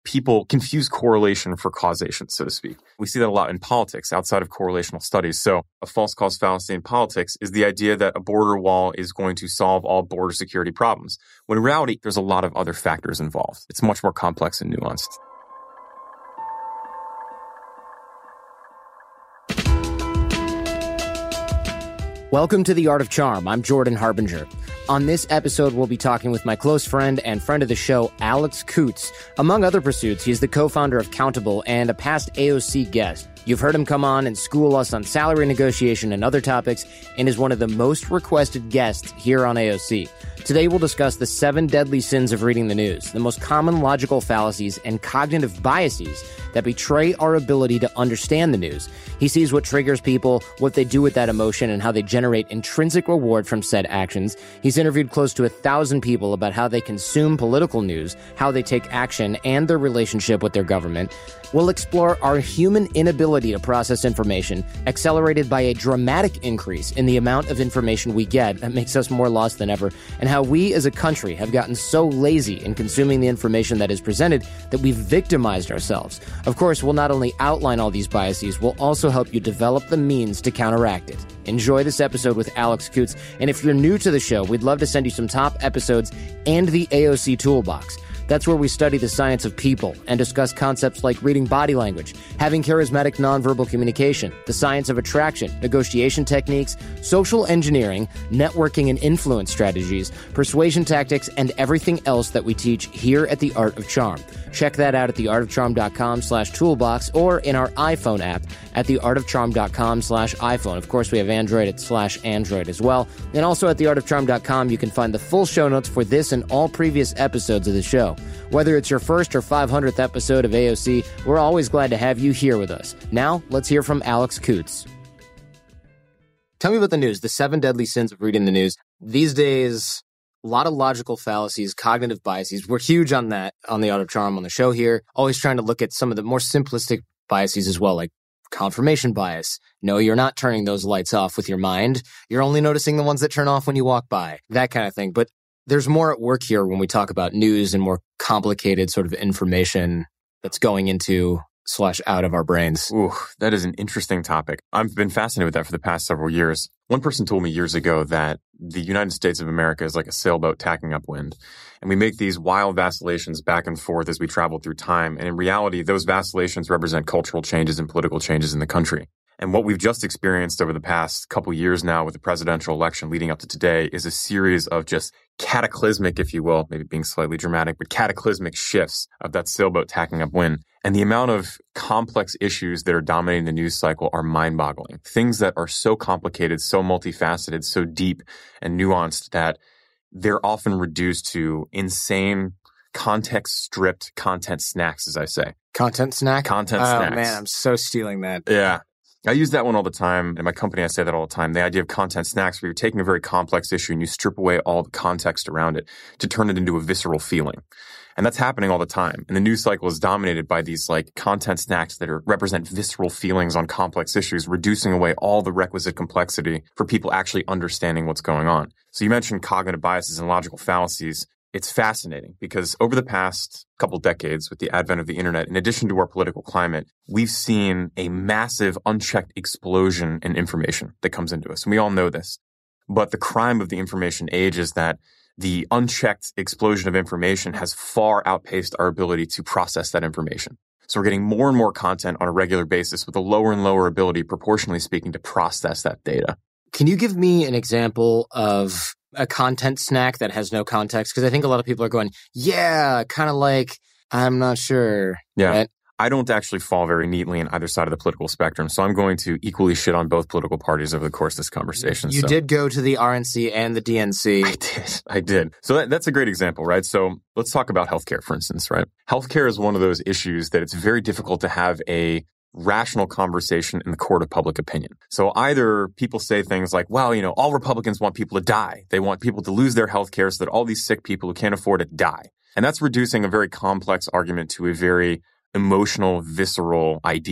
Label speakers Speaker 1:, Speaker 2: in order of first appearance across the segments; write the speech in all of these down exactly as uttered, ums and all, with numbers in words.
Speaker 1: people confuse correlation for causation, so to speak. We see that a lot in politics outside of correlational studies. So a false cause fallacy in politics is the idea that a border wall is going to solve all border security problems, when in reality, there's a lot of other factors involved. It's much more complex and nuanced.
Speaker 2: Welcome to The Art of Charm. I'm Jordan Harbinger. On this episode, we'll be talking with my close friend and friend of the show, Alex Coots. Among other pursuits, he's the co-founder of Countable and a past A O C guest. You've heard him come on and school us on salary negotiation and other topics, and is one of the most requested guests here on A O C. Today, we'll discuss the seven deadly sins of reading the news, the most common logical fallacies and cognitive biases that betray our ability to understand the news. He sees what triggers people, what they do with that emotion, and how they generate intrinsic reward from said actions. He's interviewed close to a thousand people about how they consume political news, how they take action, and their relationship with their government. We'll explore our human inability to process information, accelerated by a dramatic increase in the amount of information we get that makes us more lost than ever, and how we as a country have gotten so lazy in consuming the information that is presented that we've victimized ourselves. Of course, we'll not only outline all these biases, we'll also help you develop the means to counteract it. Enjoy this episode with Alex Coots, and if you're new to the show, we'd love to send you some top episodes and the A O C Toolbox. That's where we study the science of people and discuss concepts like reading body language, having charismatic nonverbal communication, the science of attraction, negotiation techniques, social engineering, networking and influence strategies, persuasion tactics, and everything else that we teach here at The Art of Charm. Check that out at theartofcharm.com slash toolbox or in our iPhone app at theartofcharm.com slash iPhone. Of course, we have Android at slash Android as well. And also at theartofcharm dot com, you can find the full show notes for this and all previous episodes of the show. Whether it's your first or five hundredth episode of A O C, we're always glad to have you here with us. Now, let's hear from Alex Coots. Tell me about the news, the seven deadly sins of reading the news. These days, a lot of logical fallacies, cognitive biases. We're huge on that on The Art of Charm on the show here. Always trying to look at some of the more simplistic biases as well, like confirmation bias. No, you're not turning those lights off with your mind. You're only noticing the ones that turn off when you walk by. That kind of thing. But there's more at work here when we talk about news and more complicated sort of information that's going into slash out of our brains.
Speaker 1: Ooh, that is an interesting topic. I've been fascinated with that for the past several years. One person told me years ago that the United States of America is like a sailboat tacking upwind. And we make these wild vacillations back and forth as we travel through time. And in reality, those vacillations represent cultural changes and political changes in the country. And what we've just experienced over the past couple years now with the presidential election leading up to today is a series of just cataclysmic, if you will, maybe being slightly dramatic, but cataclysmic shifts of that sailboat tacking upwind. And the amount of complex issues that are dominating the news cycle are mind-boggling. Things that are so complicated, so multifaceted, so deep and nuanced that they're often reduced to insane context-stripped content snacks, as I say.
Speaker 2: Content snack?
Speaker 1: Content
Speaker 2: oh,
Speaker 1: snacks.
Speaker 2: Oh, man, I'm so stealing that.
Speaker 1: Yeah. I use that one all the time. In my company, I say that all the time. The idea of content snacks, where you're taking a very complex issue and you strip away all the context around it to turn it into a visceral feeling. And that's happening all the time. And the news cycle is dominated by these like content snacks that are represent visceral feelings on complex issues, reducing away all the requisite complexity for people actually understanding what's going on. So you mentioned cognitive biases and logical fallacies. It's fascinating because over the past couple decades with the advent of the internet, in addition to our political climate, we've seen a massive unchecked explosion in information that comes into us. And we all know this. But the crime of the information age is that the unchecked explosion of information has far outpaced our ability to process that information. So we're getting more and more content on a regular basis with a lower and lower ability, proportionally speaking, to process that data.
Speaker 2: Can you give me an example of a content snack that has no context? Because I think a lot of people are going, yeah, kind of like, I'm not sure.
Speaker 1: Yeah.
Speaker 2: Right?
Speaker 1: I don't actually fall very neatly on either side of the political spectrum, so I'm going to equally shit on both political parties over the course of this conversation.
Speaker 2: You
Speaker 1: so.
Speaker 2: did go to the R N C and the D N C.
Speaker 1: I did. I did. So that, that's a great example, right? So let's talk about healthcare, for instance, right? Healthcare is one of those issues that it's very difficult to have a rational conversation in the court of public opinion. So either people say things like, well, you know, all Republicans want people to die. They want people to lose their health care so that all these sick people who can't afford it die. And that's reducing a very complex argument to a very emotional, visceral idea.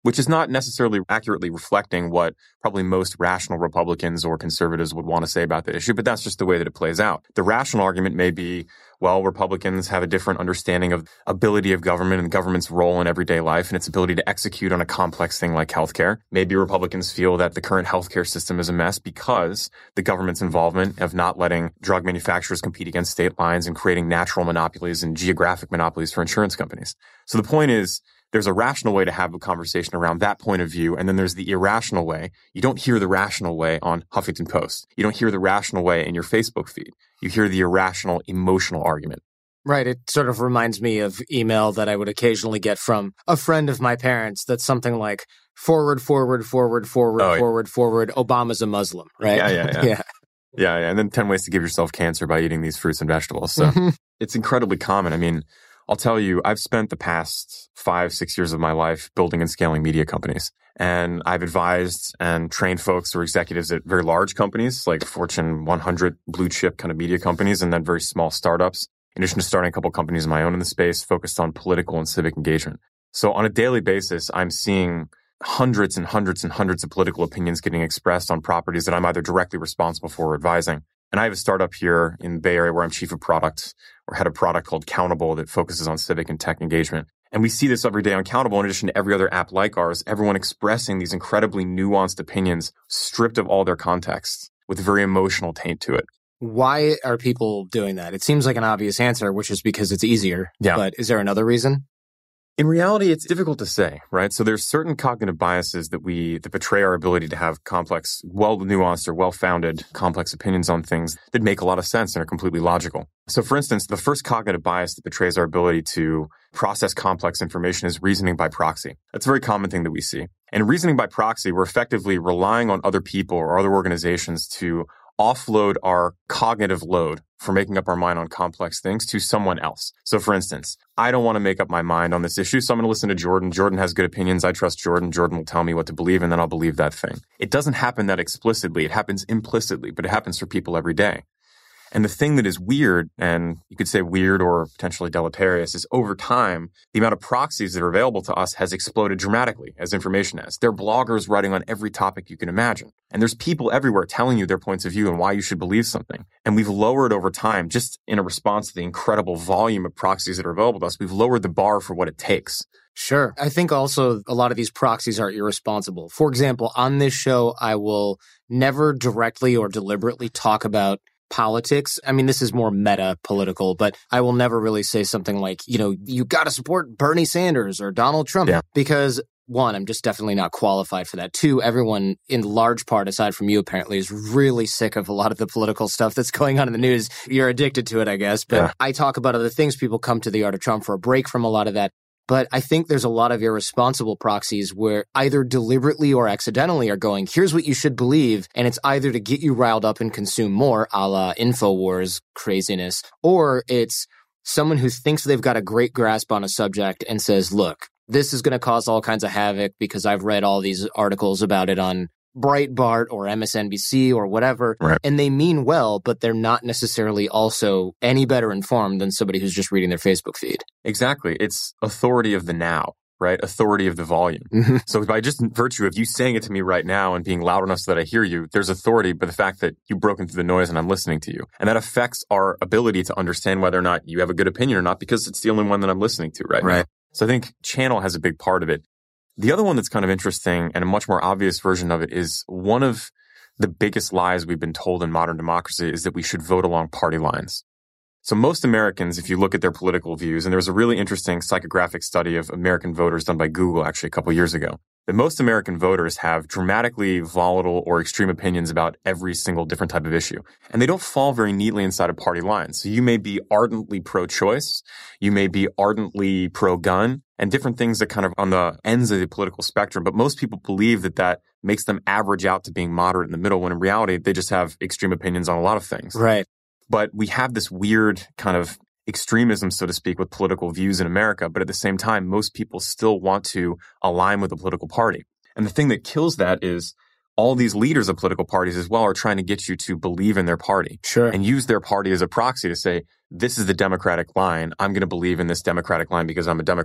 Speaker 1: which is not necessarily accurately reflecting what probably most rational Republicans or conservatives would want to say about the issue, but that's just the way that it plays out. The rational argument may be, well, Republicans have a different understanding of ability of government and government's role in everyday life and its ability to execute on a complex thing like healthcare. Maybe Republicans feel that the current healthcare system is a mess because the government's involvement of not letting drug manufacturers compete against state lines and creating natural monopolies and geographic monopolies for insurance companies. So the point is, there's a rational way to have a conversation around that point of view, and then there's the irrational way. You don't hear the rational way on Huffington Post. You don't hear the rational way in your Facebook feed. You hear the irrational, emotional argument.
Speaker 2: Right. It sort of reminds me of email that I would occasionally get from a friend of my parents that's something like, forward, forward, forward, forward, oh, forward, yeah. forward, Obama's a Muslim, right?
Speaker 1: Yeah, yeah, yeah.
Speaker 2: yeah.
Speaker 1: Yeah, yeah. And then ten ways to give yourself cancer by eating these fruits and vegetables. So mm-hmm. It's incredibly common. I mean, I'll tell you, I've spent the past five, six years of my life building and scaling media companies. And I've advised and trained folks or executives at very large companies, like Fortune one hundred blue chip kind of media companies, and then very small startups, in addition to starting a couple companies of my own in the space focused on political and civic engagement. So on a daily basis, I'm seeing hundreds and hundreds and hundreds of political opinions getting expressed on properties that I'm either directly responsible for or advising. And I have a startup here in the Bay Area where I'm chief of product or head of product called Countable that focuses on civic and tech engagement. And we see this every day on Countable, in addition to every other app like ours, everyone expressing these incredibly nuanced opinions, stripped of all their context, with a very emotional taint to it.
Speaker 2: Why are people doing that? It seems like an obvious answer, which is because it's easier.
Speaker 1: Yeah.
Speaker 2: But is there another reason?
Speaker 1: In reality, it's difficult to say, right? So there's certain cognitive biases that we that betray our ability to have complex, well-nuanced or well-founded complex opinions on things that make a lot of sense and are completely logical. So for instance, the first cognitive bias that betrays our ability to process complex information is reasoning by proxy. That's a very common thing that we see. And reasoning by proxy, we're effectively relying on other people or other organizations to offload our cognitive load for making up our mind on complex things to someone else. So for instance, I don't want to make up my mind on this issue, so I'm going to listen to Jordan. Jordan has good opinions. I trust Jordan. Jordan will tell me what to believe, and then I'll believe that thing. It doesn't happen that explicitly. It happens implicitly, but it happens for people every day. And the thing that is weird, and you could say weird or potentially deleterious, is over time, the amount of proxies that are available to us has exploded dramatically as information has. There are bloggers writing on every topic you can imagine. And there's people everywhere telling you their points of view and why you should believe something. And we've lowered over time, just in a response to the incredible volume of proxies that are available to us, we've lowered the bar for what it takes.
Speaker 2: Sure. I think also a lot of these proxies are irresponsible. For example, on this show, I will never directly or deliberately talk about politics. I mean, this is more meta political, but I will never really say something like, you know, you got to support Bernie Sanders or Donald Trump
Speaker 1: yeah.
Speaker 2: because one, I'm just definitely not qualified for that. Two, everyone in large part, aside from you apparently, is really sick of a lot of the political stuff that's going on in the news. You're addicted to it, I guess. But
Speaker 1: yeah.
Speaker 2: I talk about other things. People come to the Art of Charm for a break from a lot of that. But I think there's a lot of irresponsible proxies where either deliberately or accidentally are going, here's what you should believe, and it's either to get you riled up and consume more, a la InfoWars craziness, or it's someone who thinks they've got a great grasp on a subject and says, look, this is going to cause all kinds of havoc because I've read all these articles about it on Breitbart or M S N B C or whatever,
Speaker 1: right.
Speaker 2: and they mean well, but they're not necessarily also any better informed than somebody who's just reading their Facebook feed.
Speaker 1: Exactly. It's authority of the now, right? Authority of the volume.
Speaker 2: Mm-hmm.
Speaker 1: So by just virtue of you saying it to me right now and being loud enough so that I hear you, there's authority by the fact that you've broken through the noise and I'm listening to you. And that affects our ability to understand whether or not you have a good opinion or not because it's the only one that I'm listening to right,
Speaker 2: right.
Speaker 1: now. So I think channel has a big part of it. The other one that's kind of interesting and a much more obvious version of it is one of the biggest lies we've been told in modern democracy is that we should vote along party lines. So most Americans, if you look at their political views, and there was a really interesting psychographic study of American voters done by Google actually a couple of years ago, that most American voters have dramatically volatile or extreme opinions about every single different type of issue. And they don't fall very neatly inside of party lines. So you may be ardently pro-choice, you may be ardently pro-gun, and different things that kind of on the ends of the political spectrum. But most people believe that that makes them average out to being moderate in the middle, when in reality, they just have extreme opinions on a lot of things.
Speaker 2: Right.
Speaker 1: But we have this weird kind of extremism, so to speak, with political views in America. But at the same time, most people still want to align with a political party. And the thing that kills that is all these leaders of political parties as well are trying to get you to believe in their party.
Speaker 2: Sure.
Speaker 1: And use their party as a proxy to say, this is the Democratic line. I'm going to believe in this Democratic line because I'm a Democrat.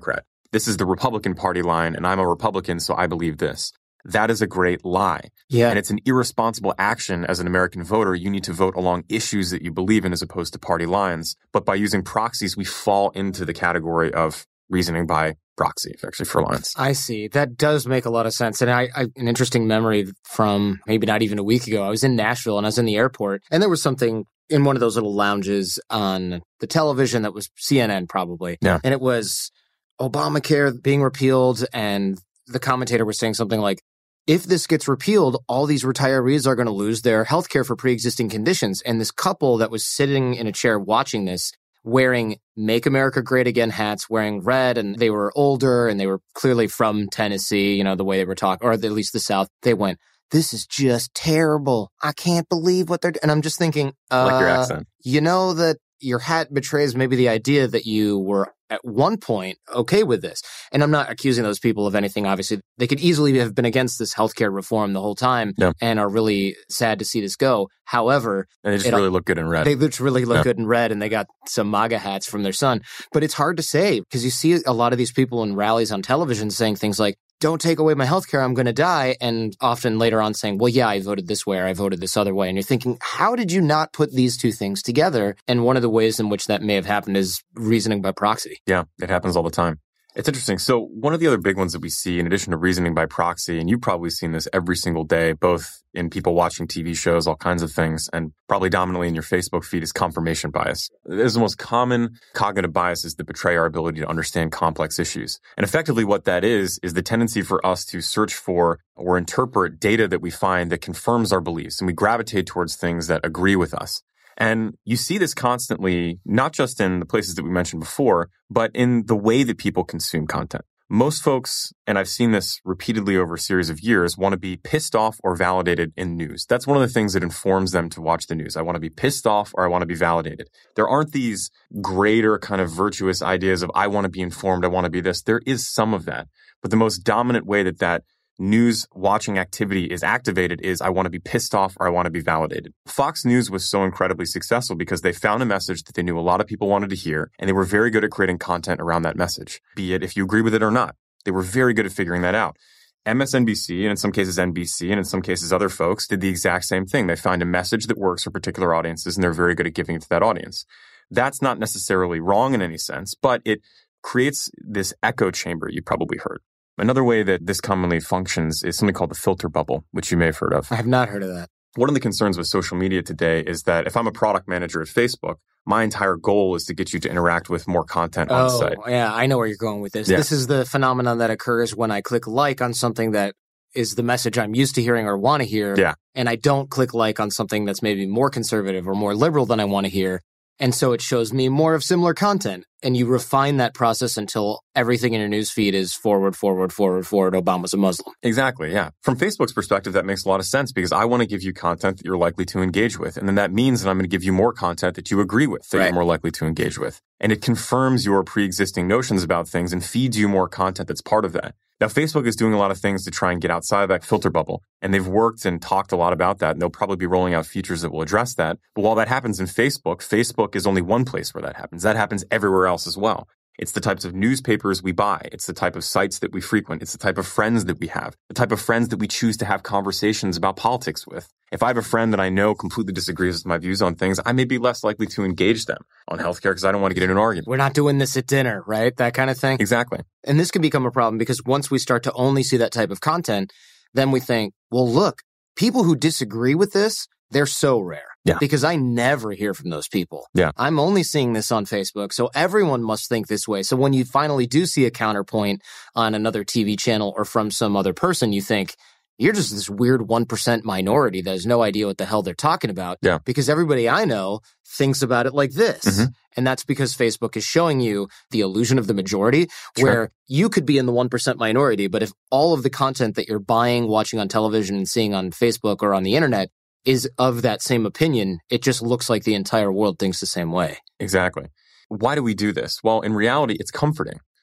Speaker 1: this is the Republican Party line, and I'm a Republican, so I believe this. That is a great lie.
Speaker 2: Yeah.
Speaker 1: And it's an irresponsible action as an American voter. You need to vote along issues that you believe in as opposed to party lines. But by using proxies, we fall into the category of reasoning by proxy, actually, for lines.
Speaker 2: I see. That does make a lot of sense. And I, I an interesting memory from maybe not even a week ago. I was in Nashville and I was in the airport, and there was something in one of those little lounges on the television that was C N N probably.
Speaker 1: Yeah.
Speaker 2: And it was Obamacare being repealed, and the commentator was saying something like, if this gets repealed, all these retirees are going to lose their health care for pre-existing conditions. And this couple that was sitting in a chair watching this, wearing Make America Great Again hats, wearing red, and they were older and they were clearly from Tennessee, you know, the way they were talking, or at least the South, they went, this is just terrible. I can't believe what they're doing. And I'm just thinking, uh,
Speaker 1: like your accent.
Speaker 2: You know that your hat betrays maybe the idea that you were at one point okay with this. And I'm not accusing those people of anything, obviously. They could easily have been against this healthcare reform the whole time
Speaker 1: yeah.
Speaker 2: and are really sad to see this go. However,
Speaker 1: and they just really look good in red.
Speaker 2: They just really look
Speaker 1: yeah.
Speaker 2: good in red, and they got some MAGA hats from their son. But it's hard to say because you see a lot of these people in rallies on television saying things like, don't take away my healthcare, I'm going to die. And often later on saying, well, yeah, I voted this way or I voted this other way. And you're thinking, how did you not put these two things together? And one of the ways in which that may have happened is reasoning by proxy.
Speaker 1: Yeah, it happens all the time. It's interesting. So one of the other big ones that we see, in addition to reasoning by proxy, and you've probably seen this every single day, both in people watching T V shows, all kinds of things, and probably dominantly in your Facebook feed, is confirmation bias. It is the most common cognitive biases that betray our ability to understand complex issues. And effectively what that is, is the tendency for us to search for or interpret data that we find that confirms our beliefs, and we gravitate towards things that agree with us. And you see this constantly, not just in the places that we mentioned before, but in the way that people consume content. Most folks, and I've seen this repeatedly over a series of years, want to be pissed off or validated in news. That's one of the things that informs them to watch the news. I want to be pissed off or I want to be validated. There aren't these greater kind of virtuous ideas of I want to be informed, I want to be this. There is some of that. But the most dominant way that that news watching activity is activated is I want to be pissed off or I want to be validated. Fox News was so incredibly successful because they found a message that they knew a lot of people wanted to hear, and they were very good at creating content around that message, be it if you agree with it or not. They were very good at figuring that out. M S N B C, and in some cases N B C, and in some cases other folks, did the exact same thing. They find a message that works for particular audiences, and they're very good at giving it to that audience. That's not necessarily wrong in any sense, but it creates this echo chamber you probably heard. Another way that this commonly functions is something called the filter bubble, which you may have heard of.
Speaker 2: I have not heard of that.
Speaker 1: One of the concerns with social media today is that if I'm a product manager at Facebook, my entire goal is to get you to interact with more content on
Speaker 2: oh,
Speaker 1: the site.
Speaker 2: Yeah, I know where you're going with this.
Speaker 1: Yeah.
Speaker 2: This is the phenomenon that occurs when I click like on something that is the message I'm used to hearing or want to hear,
Speaker 1: yeah.
Speaker 2: and I don't click like on something that's maybe more conservative or more liberal than I want to hear. And so it shows me more of similar content. And you refine that process until everything in your newsfeed is forward, forward, forward, forward, Obama's a Muslim.
Speaker 1: Exactly, yeah. From Facebook's perspective, that makes a lot of sense because I want to give you content that you're likely to engage with. And then that means that I'm going to give you more content that you agree with, that
Speaker 2: right.
Speaker 1: you're more likely to engage with. And it confirms your pre-existing notions about things and feeds you more content that's part of that. Now, Facebook is doing a lot of things to try and get outside of that filter bubble, and they've worked and talked a lot about that, and they'll probably be rolling out features that will address that. But while that happens in Facebook, Facebook is only one place where that happens. That happens everywhere else as well. It's the types of newspapers we buy. It's the type of sites that we frequent. It's the type of friends that we have, the type of friends that we choose to have conversations about politics with. If I have a friend that I know completely disagrees with my views on things, I may be less likely to engage them on healthcare because I don't want to get in an argument.
Speaker 2: We're not doing this at dinner, right? That kind of thing.
Speaker 1: Exactly.
Speaker 2: And this can become a problem because once we start to only see that type of content, then we think, well, look, people who disagree with this, they're so rare.
Speaker 1: Yeah.
Speaker 2: Because I never hear from those people.
Speaker 1: Yeah.
Speaker 2: I'm only seeing this on Facebook, so everyone must think this way. So when you finally do see a counterpoint on another T V channel or from some other person, you think, you're just this weird one percent minority that has no idea what the hell they're talking about.
Speaker 1: Yeah.
Speaker 2: Because everybody I know thinks about it like this.
Speaker 1: Mm-hmm.
Speaker 2: And that's because Facebook is showing you the illusion of the majority,
Speaker 1: Sure.
Speaker 2: where you could be in the one percent minority, but if all of the content that you're buying, watching on television, and seeing on Facebook or on the internet is of that same opinion, it just looks like the entire world thinks the same way.
Speaker 1: Exactly. Why do we do this? Well, in reality, it's comforting.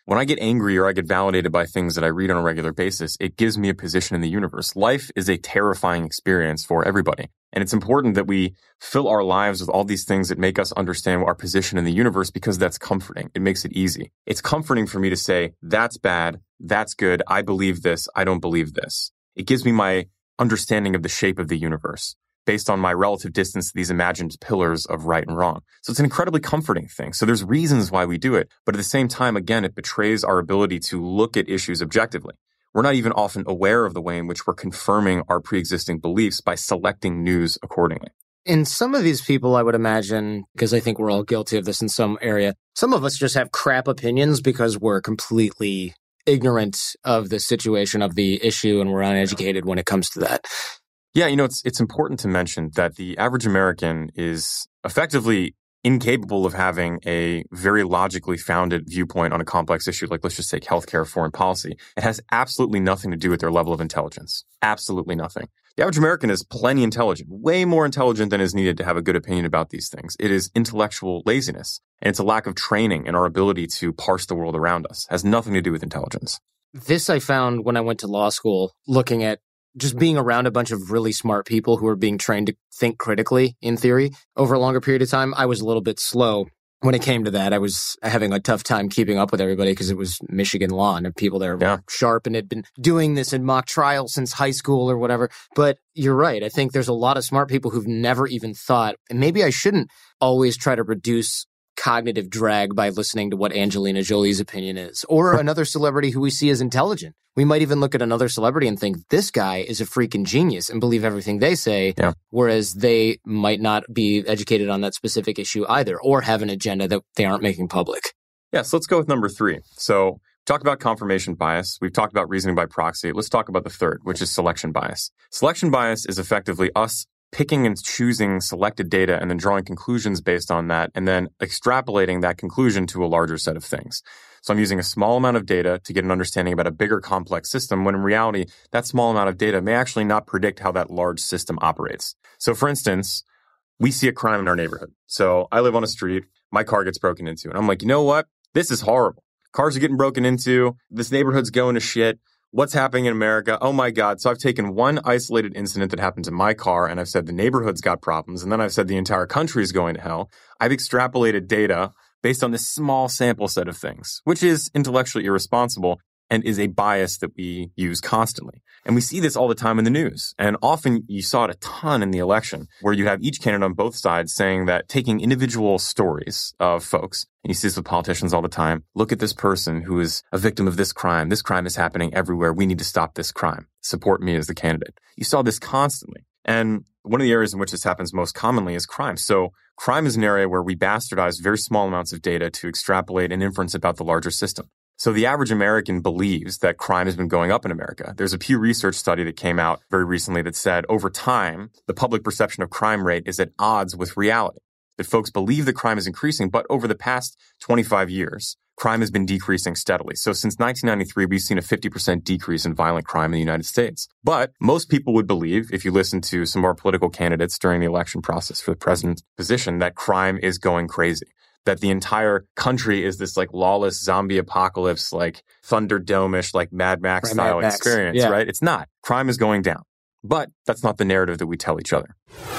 Speaker 1: When I get angry or I get validated by things that I read on a regular basis, it gives me a position in the universe. Life is a terrifying experience for everybody. And it's important that we fill our lives with all these things that make us understand our position in the universe because that's comforting. It makes it easy. It's comforting for me to say, that's bad, that's good, I believe this, I don't believe this. It gives me my understanding of the shape of the universe based on my relative distance to these imagined pillars of right and wrong. So it's an incredibly comforting thing. So there's reasons why we do it. But at the same time, again, it betrays our ability to look at issues objectively. We're not even often aware of the way in which we're confirming our pre-existing beliefs by selecting news accordingly.
Speaker 2: In some of these people, I would imagine, because I think we're all guilty of this in some area, some of us just have crap opinions because we're completely ignorant of the situation of the issue and we're uneducated when it comes to that.
Speaker 1: Yeah, you know, it's it's important to mention that the average American is effectively incapable of having a very logically founded viewpoint on a complex issue, like let's just take healthcare or foreign policy. It has absolutely nothing to do with their level of intelligence. Absolutely nothing. The average American is plenty intelligent, way more intelligent than is needed to have a good opinion about these things. It is intellectual laziness, and it's a lack of training in our ability to parse the world around us. It has nothing to do with intelligence.
Speaker 2: This I found when I went to law school, looking at just being around a bunch of really smart people who are being trained to think critically, in theory, over a longer period of time. I was a little bit slow when it came to that. I was having a tough time keeping up with everybody because it was Michigan law and people that are yeah. sharp and had been doing this in mock trial since high school or whatever. But you're right. I think there's a lot of smart people who've never even thought, and maybe I shouldn't always try to reduce cognitive drag by listening to what Angelina Jolie's opinion is, or another celebrity who we see as intelligent. We might even look at another celebrity and think, this guy is a freaking genius and believe everything they say, yeah. whereas they might not be educated on that specific issue either, or have an agenda that they aren't making public.
Speaker 1: Yeah, so let's go with number three. So talk about confirmation bias. We've talked about reasoning by proxy. Let's talk about the third, which is selection bias. Selection bias is effectively us picking and choosing selected data and then drawing conclusions based on that and then extrapolating that conclusion to a larger set of things. So I'm using a small amount of data to get an understanding about a bigger complex system when in reality, that small amount of data may actually not predict how that large system operates. So for instance, we see a crime in our neighborhood. So I live on a street, my car gets broken into, and I'm like, you know what? This is horrible. Cars are getting broken into, this neighborhood's going to shit. What's happening in America? Oh my God. So I've taken one isolated incident that happened to my car and I've said the neighborhood's got problems. And then I've said the entire country is going to hell. I've extrapolated data based on this small sample set of things, which is intellectually irresponsible and is a bias that we use constantly. And we see this all the time in the news. And often you saw it a ton in the election where you have each candidate on both sides saying that taking individual stories of folks, and you see this with politicians all the time, look at this person who is a victim of this crime. This crime is happening everywhere. We need to stop this crime. Support me as the candidate. You saw this constantly. And one of the areas in which this happens most commonly is crime. So crime is an area where we bastardize very small amounts of data to extrapolate an inference about the larger system. So the average American believes that crime has been going up in America. There's a Pew Research study that came out very recently that said over time, the public perception of crime rate is at odds with reality. That folks believe that crime is increasing, but over the past twenty-five years, crime has been decreasing steadily. So since nineteen ninety-three, we've seen a fifty percent decrease in violent crime in the United States. But most people would believe, if you listen to some of our political candidates during the election process for the president's position, that crime is going crazy. That the entire country is this like lawless zombie apocalypse, like Thunderdome-ish, like Mad Max right, style Mad Max. experience, yeah. right? It's not. Crime is going down. But that's not the narrative that we tell each other.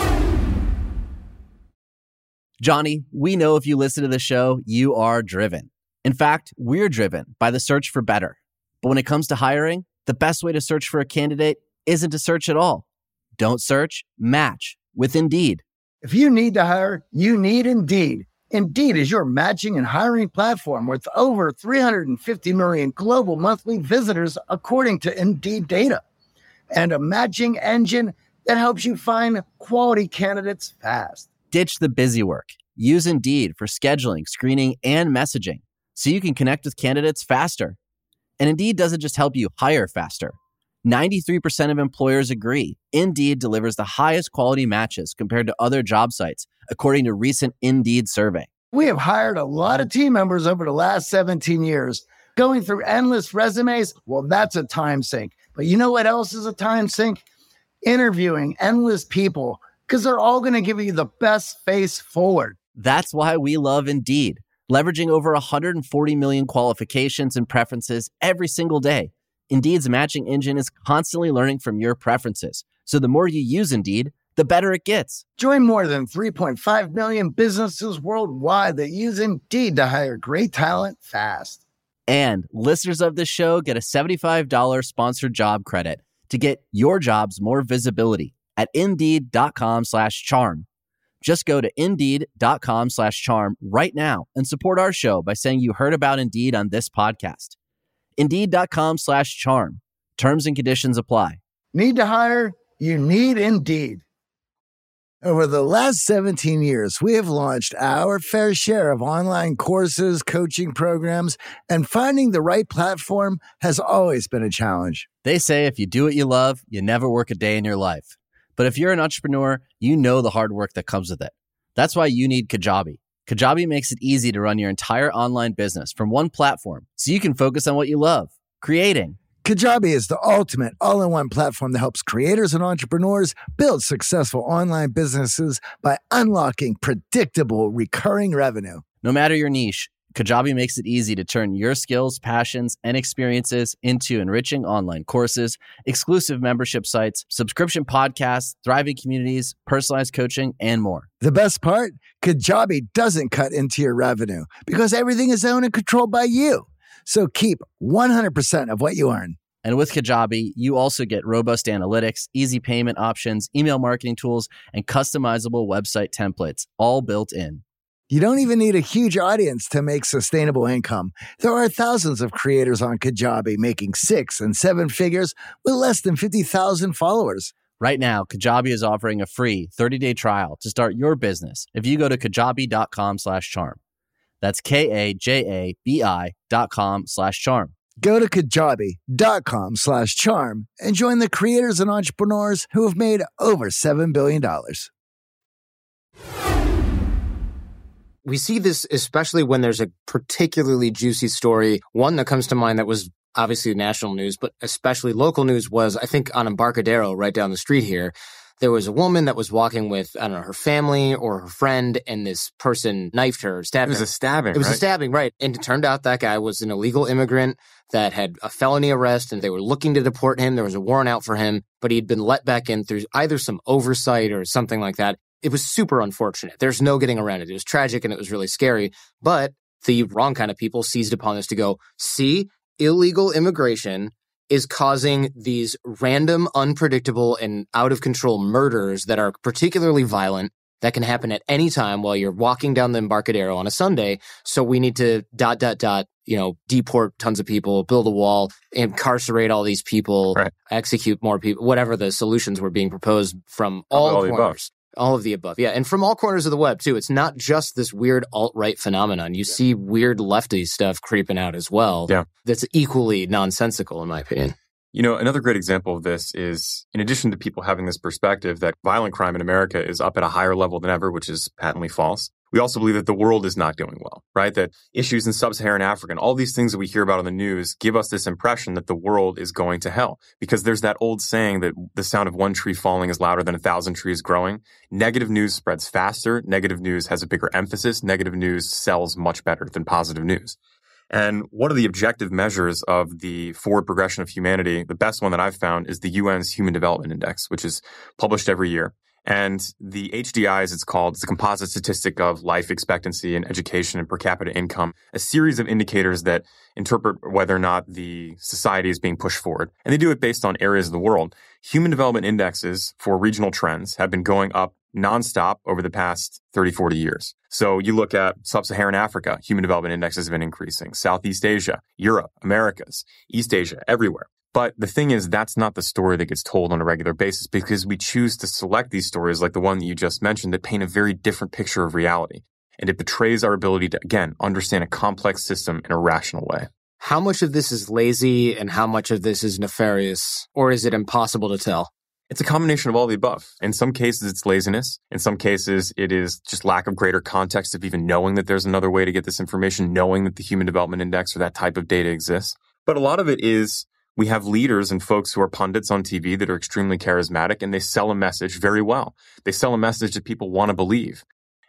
Speaker 3: Johnny, we know if you listen to the show, you are driven. In fact, we're driven by the search for better. But when it comes to hiring, the best way to search for a candidate isn't to search at all. Don't search, match with Indeed.
Speaker 4: If you need to hire, you need Indeed. Indeed is your matching and hiring platform with over three hundred fifty million global monthly visitors, according to Indeed data, and a matching engine that helps you find quality candidates fast.
Speaker 3: Ditch the busy work. Use Indeed for scheduling, screening, and messaging so you can connect with candidates faster. And Indeed doesn't just help you hire faster. ninety-three percent of employers agree Indeed delivers the highest quality matches compared to other job sites, according to a recent Indeed survey.
Speaker 4: We have hired a lot of team members over the last seventeen years. Going through endless resumes, well, that's a time sink. But you know what else is a time sink? Interviewing endless people, because they're all going to give you the best face forward.
Speaker 3: That's why we love Indeed. Leveraging over one hundred forty million qualifications and preferences every single day, Indeed's matching engine is constantly learning from your preferences. So the more you use Indeed, the better it gets.
Speaker 4: Join more than three point five million businesses worldwide that use Indeed to hire great talent fast.
Speaker 3: And listeners of this show get a seventy-five dollars sponsored job credit to get your jobs more visibility at Indeed.com slash charm. Just go to Indeed.com slash charm right now and support our show by saying you heard about Indeed on this podcast. Indeed.com slash charm. Terms and conditions apply.
Speaker 4: Need to hire? You need Indeed. Over the last seventeen years, we have launched our fair share of online courses, coaching programs, and finding the right platform has always been a challenge.
Speaker 3: They say if you do what you love, you never work a day in your life. But if you're an entrepreneur, you know the hard work that comes with it. That's why you need Kajabi. Kajabi makes it easy to run your entire online business from one platform so you can focus on what you love, creating.
Speaker 4: Kajabi is the ultimate all-in-one platform that helps creators and entrepreneurs build successful online businesses by unlocking predictable, recurring revenue.
Speaker 3: No matter your niche, Kajabi makes it easy to turn your skills, passions, and experiences into enriching online courses, exclusive membership sites, subscription podcasts, thriving communities, personalized coaching, and more.
Speaker 4: The best part? Kajabi doesn't cut into your revenue because everything is owned and controlled by you. So keep one hundred percent of what you earn.
Speaker 3: And with Kajabi, you also get robust analytics, easy payment options, email marketing tools, and customizable website templates, all built in.
Speaker 4: You don't even need a huge audience to make sustainable income. There are thousands of creators on Kajabi making six and seven figures with less than fifty thousand followers.
Speaker 3: Right now, Kajabi is offering a free thirty-day trial to start your business if you go to kajabi.com slash charm. That's K-A-J-A-B-I dot com slash charm.
Speaker 4: Go to kajabi.com slash charm and join the creators and entrepreneurs who have made over seven billion dollars.
Speaker 2: We see this especially when there's a particularly juicy story. One that comes to mind that was obviously national news, but especially local news was, I think, on Embarcadero right down the street here. There was a woman that was walking with, I don't know, her family or her friend, and this person knifed her, stabbed her.
Speaker 1: It was a stabbing,
Speaker 2: It was
Speaker 1: right?
Speaker 2: a stabbing, right. And it turned out that guy was an illegal immigrant that had a felony arrest, and they were looking to deport him. There was a warrant out for him, but he'd been let back in through either some oversight or something like that. It was super unfortunate. There's no getting around it. It was tragic and it was really scary, but the wrong kind of people seized upon this to go, see, illegal immigration is causing these random, unpredictable, and out-of-control murders that are particularly violent that can happen at any time while you're walking down the Embarcadero on a Sunday. So we need to dot, dot, dot, you know, deport tons of people, build a wall, incarcerate all these people,
Speaker 1: Right.
Speaker 2: execute more people, whatever the solutions were being proposed from all,
Speaker 1: all the above.
Speaker 2: corners. All of the above. Yeah. And from all corners of the web, too. It's not just this weird alt-right phenomenon. You yeah. see weird lefty stuff creeping out as well.
Speaker 1: Yeah.
Speaker 2: That's equally nonsensical, in my opinion.
Speaker 1: You know, another great example of this is, in addition to people having this perspective that violent crime in America is up at a higher level than ever, which is patently false, we also believe that the world is not doing well, right? That issues in sub-Saharan Africa and all these things that we hear about on the news give us this impression that the world is going to hell. Because there's that old saying that the sound of one tree falling is louder than a thousand trees growing. Negative news spreads faster. Negative news has a bigger emphasis. Negative news sells much better than positive news. And one of the objective measures of the forward progression of humanity, the best one that I've found, is the U N's Human Development Index, which is published every year. And the H D I, as it's called, it's a composite statistic of life expectancy and education and per capita income, a series of indicators that interpret whether or not the society is being pushed forward. And they do it based on areas of the world. Human development indexes for regional trends have been going up nonstop over the past thirty, forty years. So you look at sub-Saharan Africa, human development indexes have been increasing. Southeast Asia, Europe, Americas, East Asia, everywhere. But the thing is, that's not the story that gets told on a regular basis because we choose to select these stories like the one that you just mentioned that paint a very different picture of reality. And it betrays our ability to, again, understand a complex system in a rational way.
Speaker 2: How much of this is lazy and how much of this is nefarious, or is it impossible to tell?
Speaker 1: It's a combination of all the above. In some cases, it's laziness. In some cases, it is just lack of greater context of even knowing that there's another way to get this information, knowing that the Human Development Index or that type of data exists. But a lot of it is we have leaders and folks who are pundits on T V that are extremely charismatic, and they sell a message very well. They sell a message that people want to believe.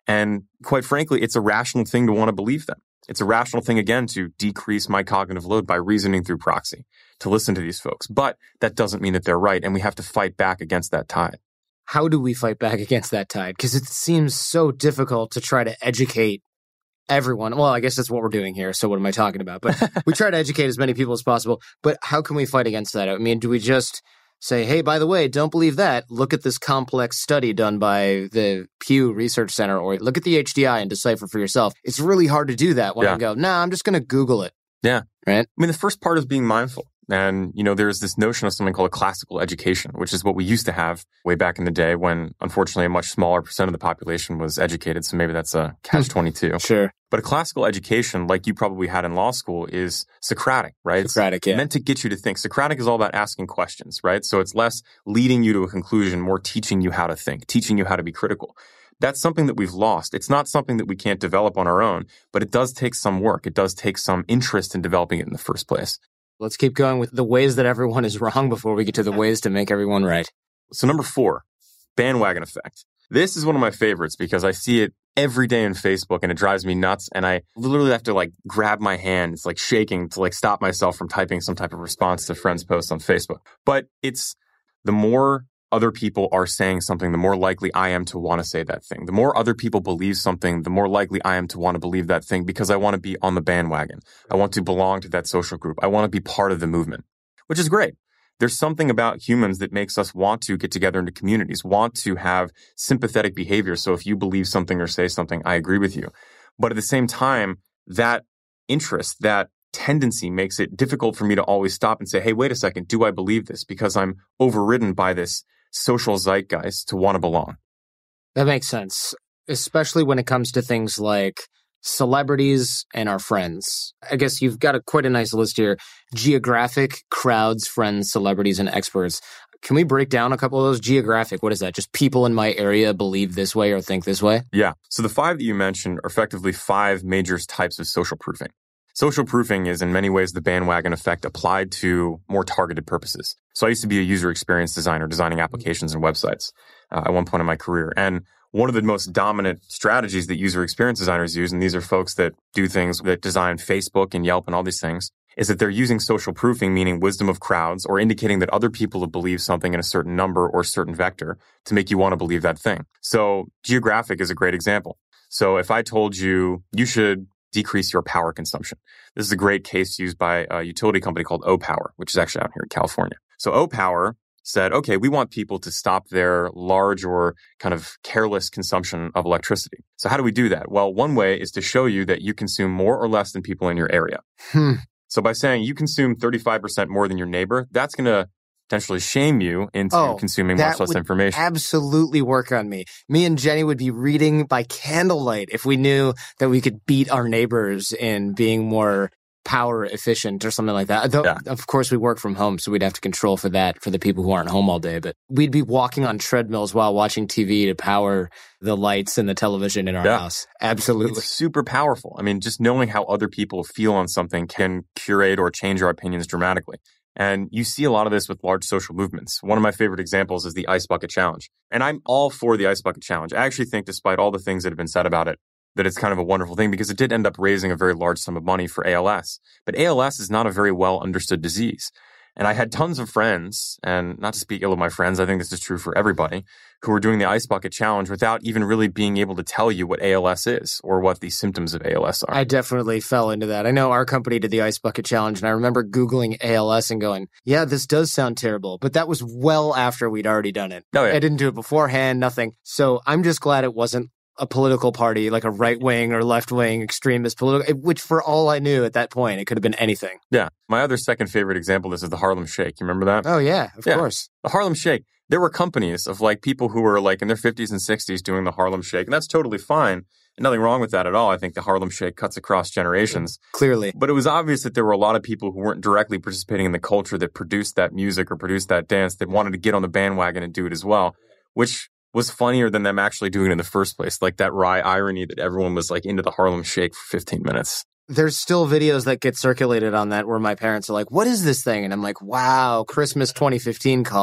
Speaker 1: And quite frankly, it's a rational thing to want to believe them. It's a rational thing, again, to decrease my cognitive load by reasoning through proxy, to listen to these folks. But that doesn't mean that they're right, and we have to fight back against that tide.
Speaker 2: How do we fight back against that tide? Because it seems so difficult to try to educate everyone. Well, I guess that's what we're doing here. So what am I talking about? But we try to educate as many people as possible. But how can we fight against that? I mean, do we just say, hey, by the way, don't believe that. Look at this complex study done by the Pew Research Center, or look at the H D I and decipher for yourself. It's really hard to do that when
Speaker 1: yeah.
Speaker 2: I go, nah, I'm just going to Google it.
Speaker 1: Yeah.
Speaker 2: Right?
Speaker 1: I mean, the first part is being mindful. And, you know, there's this notion of something called a classical education, which is what we used to have way back in the day when, unfortunately, a much smaller percent of the population was educated. So maybe that's a catch twenty-two.
Speaker 2: Sure.
Speaker 1: But a classical education, like you probably had in law school, is Socratic, right?
Speaker 2: Socratic,
Speaker 1: it's
Speaker 2: yeah.
Speaker 1: meant to get you to think. Socratic is all about asking questions, right? So it's less leading you to a conclusion, more teaching you how to think, teaching you how to be critical. That's something that we've lost. It's not something that we can't develop on our own, but it does take some work. It does take some interest in developing it in the first place.
Speaker 2: Let's keep going with the ways that everyone is wrong before we get to the ways to make everyone right.
Speaker 1: So number four, bandwagon effect. This is one of my favorites because I see it every day on Facebook and it drives me nuts. And I literally have to like grab my hand. It's like shaking to like stop myself from typing some type of response to friends' posts on Facebook. But it's the more other people are saying something, the more likely I am to want to say that thing. The more other people believe something, the more likely I am to want to believe that thing because I want to be on the bandwagon. I want to belong to that social group. I want to be part of the movement, which is great. There's something about humans that makes us want to get together into communities, want to have sympathetic behavior. So if you believe something or say something, I agree with you. But at the same time, that interest, that tendency makes it difficult for me to always stop and say, hey, wait a second, do I believe this? Because I'm overridden by this social zeitgeist to want to belong.
Speaker 2: That makes sense, especially when it comes to things like celebrities and our friends. I guess you've got a, quite a nice list here. Geographic, crowds, friends, celebrities, and experts. Can we break down a couple of those? Geographic, what is that? Just people in my area believe this way or think this way?
Speaker 1: Yeah. So the five that you mentioned are effectively five major types of social proofing. Social proofing is in many ways the bandwagon effect applied to more targeted purposes. So I used to be a user experience designer, designing applications and websites uh, at one point in my career. And one of the most dominant strategies that user experience designers use, and these are folks that do things that design Facebook and Yelp and all these things, is that they're using social proofing, meaning wisdom of crowds, or indicating that other people have believed something in a certain number or certain vector to make you want to believe that thing. So geographic is a great example. So if I told you, you should decrease your power consumption. This is a great case used by a utility company called O-Power, which is actually out here in California. So O-Power said, okay, we want people to stop their large or kind of careless consumption of electricity. So how do we do that? Well, one way is to show you that you consume more or less than people in your area.
Speaker 2: Hmm.
Speaker 1: So by saying you consume thirty-five percent more than your neighbor, that's going to potentially shame you into
Speaker 2: oh,
Speaker 1: consuming much less information.
Speaker 2: Absolutely work on me. Me and Jenny would be reading by candlelight if we knew that we could beat our neighbors in being more power efficient or something like that. Though,
Speaker 1: yeah.
Speaker 2: Of course, we work from home, so we'd have to control for that for the people who aren't home all day. But we'd be walking on treadmills while watching T V to power the lights and the television in our
Speaker 1: yeah.
Speaker 2: house. Absolutely.
Speaker 1: It's super powerful. I mean, just knowing how other people feel on something can curate or change our opinions dramatically. And you see a lot of this with large social movements. One of my favorite examples is the Ice Bucket Challenge. And I'm all for the Ice Bucket Challenge. I actually think, despite all the things that have been said about it, that it's kind of a wonderful thing because it did end up raising a very large sum of money for A L S. But A L S is not a very well understood disease. And I had tons of friends, and not to speak ill of my friends, I think this is true for everybody, who were doing the Ice Bucket Challenge without even really being able to tell you what A L S is or what the symptoms of A L S are.
Speaker 2: I definitely fell into that. I know our company did the Ice Bucket Challenge, and I remember Googling A L S and going, yeah, this does sound terrible. But that was well after we'd already done it.
Speaker 1: Oh, yeah.
Speaker 2: I didn't do it beforehand, nothing. So I'm just glad it wasn't a political party, like a right-wing or left-wing extremist political, which for all I knew at that point, it could have been anything.
Speaker 1: Yeah. My other second favorite example of this is the Harlem Shake. You remember that?
Speaker 2: Oh, yeah, of
Speaker 1: yeah.
Speaker 2: course.
Speaker 1: The Harlem Shake. There were companies of like people who were like in their fifties and sixties doing the Harlem Shake. And that's totally fine. And nothing wrong with that at all. I think the Harlem Shake cuts across generations.
Speaker 2: Clearly.
Speaker 1: But it was obvious that there were a lot of people who weren't directly participating in the culture that produced that music or produced that dance that wanted to get on the bandwagon and do it as well, which was funnier than them actually doing it in the first place. Like that wry irony that everyone was like into the Harlem Shake for fifteen minutes.
Speaker 2: There's still videos that get circulated on that where my parents are like, what is this thing? And I'm like, wow, Christmas twenty fifteen called.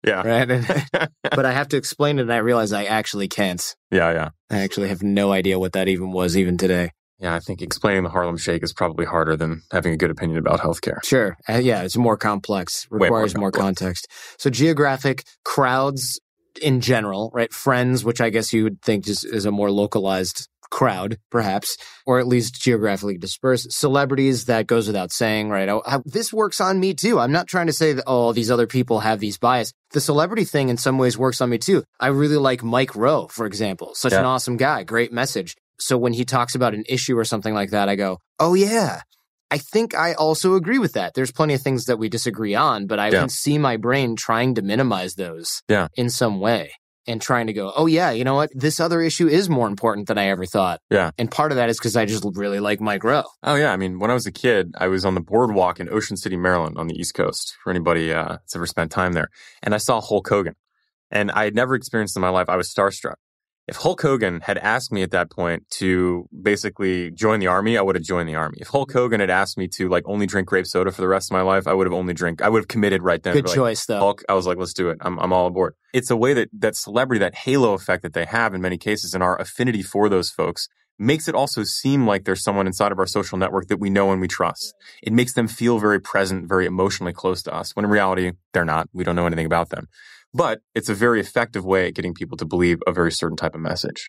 Speaker 1: Yeah.
Speaker 2: Right? But I have to explain it, and I realize I actually can't.
Speaker 1: Yeah, yeah.
Speaker 2: I actually have no idea what that even was, even today.
Speaker 1: Yeah, I think explaining the Harlem Shake is probably harder than having a good opinion about healthcare.
Speaker 2: Sure. Uh, yeah, it's more complex, requires more, more context. So geographic, crowds in general, right? Friends, which I guess you would think is, is a more localized crowd, perhaps, or at least geographically dispersed. Celebrities, that goes without saying, right? Oh, I, this works on me too. I'm not trying to say that, oh, these other people have these bias. The celebrity thing in some ways works on me too. I really like Mike Rowe, for example. Such yeah. an awesome guy. Great message. So when he talks about an issue or something like that, I go, oh yeah, I think I also agree with that. There's plenty of things that we disagree on, but I yeah. can see my brain trying to minimize those
Speaker 1: yeah.
Speaker 2: in some way and trying to go, oh yeah, you know what? This other issue is more important than I ever thought.
Speaker 1: Yeah.
Speaker 2: And part of that is because I just really like Mike Rowe.
Speaker 1: Oh yeah. I mean, when I was a kid, I was on the boardwalk in Ocean City, Maryland on the East Coast, for anybody uh, that's ever spent time there. And I saw Hulk Hogan. And I had never experienced in my life, I was starstruck. If Hulk Hogan had asked me at that point to basically join the army, I would have joined the army. If Hulk Hogan had asked me to like only drink grape soda for the rest of my life, I would have only drink. I would have committed right then.
Speaker 2: Good
Speaker 1: like,
Speaker 2: choice, though.
Speaker 1: Hulk, I was like, let's do it. I'm I'm all aboard. It's a way that that celebrity, that halo effect that they have in many cases, and our affinity for those folks makes it also seem like there's someone inside of our social network that we know and we trust. It makes them feel very present, very emotionally close to us, when in reality, they're not. We don't know anything about them. But it's a very effective way at getting people to believe a very certain type of message.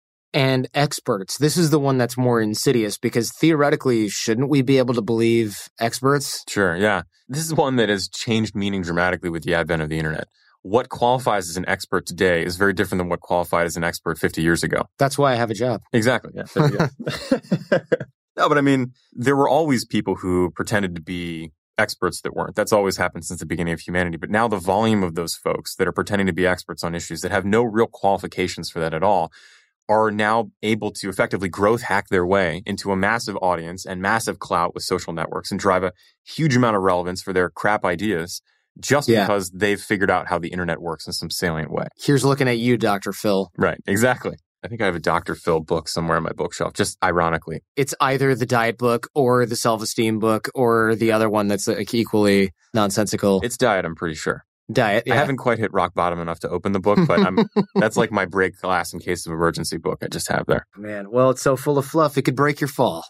Speaker 2: And experts. This is the one that's more insidious because theoretically, shouldn't we be able to believe experts?
Speaker 1: Sure, yeah. This is one that has changed meaning dramatically with the advent of the internet. What qualifies as an expert today is very different than what qualified as an expert fifty years ago.
Speaker 2: That's why I have a job.
Speaker 1: Exactly, yeah. There you go. No, but I mean, there were always people who pretended to be experts that weren't. That's always happened since the beginning of humanity. But now the volume of those folks that are pretending to be experts on issues that have no real qualifications for that at all are now able to effectively growth hack their way into a massive audience and massive clout with social networks and drive a huge amount of relevance for their crap ideas just yeah. because they've figured out how the internet works in some salient way.
Speaker 2: Here's looking at you, Doctor Phil.
Speaker 1: Right, exactly. I think I have a Doctor Phil book somewhere on my bookshelf, just ironically.
Speaker 2: It's either the diet book or the self-esteem book or the other one that's like equally nonsensical.
Speaker 1: It's diet, I'm pretty sure.
Speaker 2: Diet, yeah.
Speaker 1: I haven't quite hit rock bottom enough to open the book, but I'm that's like my break glass in case of emergency book I just have there.
Speaker 2: Man, well, it's so full of fluff, it could break your fall.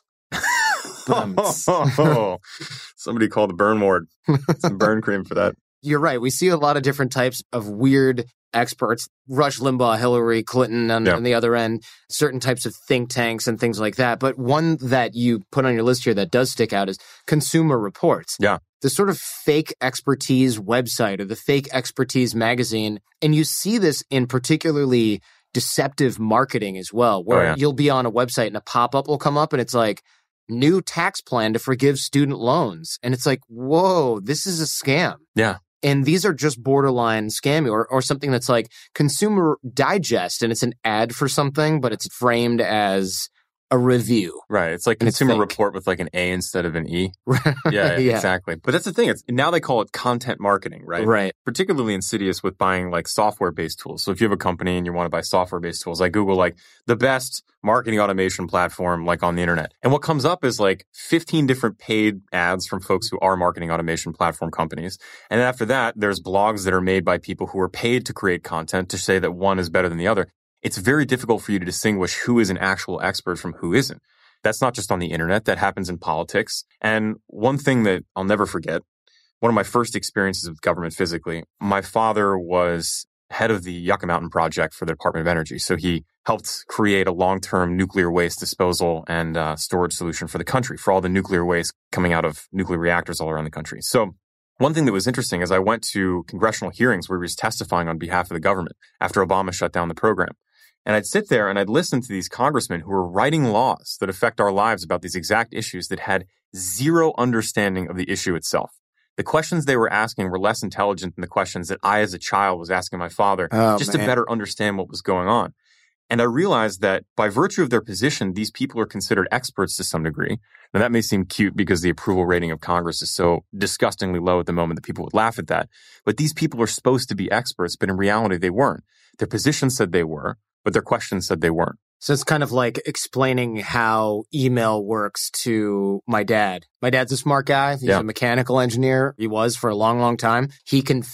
Speaker 1: oh, somebody called the burn ward. Some burn cream for that.
Speaker 2: You're right. We see a lot of different types of weird experts, Rush Limbaugh, Hillary Clinton on, yeah. on the other end, certain types of think tanks and things like that. But one that you put on your list here that does stick out is Consumer Reports.
Speaker 1: Yeah.
Speaker 2: The sort of fake expertise website or the fake expertise magazine. And you see this in particularly deceptive marketing as well, where oh, yeah. you'll be on a website and a pop-up will come up and it's like, new tax plan to forgive student loans. And it's like, whoa, this is a scam.
Speaker 1: Yeah.
Speaker 2: And these are just borderline scammy or, or something that's like Consumer Digest and it's an ad for something, but it's framed as a review.
Speaker 1: Right. It's like Consumer it's Report with like an A instead of an E. yeah, yeah,
Speaker 2: yeah,
Speaker 1: exactly. But that's the thing. It's now they call it content marketing, right?
Speaker 2: Right.
Speaker 1: Particularly insidious with buying like software-based tools. So if you have a company and you want to buy software-based tools, like Google, like the best marketing automation platform like on the internet. And what comes up is like fifteen different paid ads from folks who are marketing automation platform companies. And then after that, there's blogs that are made by people who are paid to create content to say that one is better than the other. It's very difficult for you to distinguish who is an actual expert from who isn't. That's not just on the internet. That happens in politics. And one thing that I'll never forget, one of my first experiences with government physically, my father was head of the Yucca Mountain project for the Department of Energy. So he helped create a long-term nuclear waste disposal and uh, storage solution for the country, for all the nuclear waste coming out of nuclear reactors all around the country. So one thing that was interesting is I went to congressional hearings where he was testifying on behalf of the government after Obama shut down the program. And I'd sit there and I'd listen to these congressmen who were writing laws that affect our lives about these exact issues that had zero understanding of the issue itself. The questions they were asking were less intelligent than the questions that I, as a child, was asking my father
Speaker 2: oh,
Speaker 1: just
Speaker 2: man.
Speaker 1: to better understand what was going on. And I realized that by virtue of their position, these people are considered experts to some degree. Now, that may seem cute because the approval rating of Congress is so disgustingly low at the moment that people would laugh at that. But these people are supposed to be experts, but in reality, they weren't. Their position said they were, but their questions said they weren't.
Speaker 2: So it's kind of like explaining how email works to my dad. My dad's a smart guy. He's
Speaker 1: yeah.
Speaker 2: a mechanical engineer. He was for a long, long time. He can fix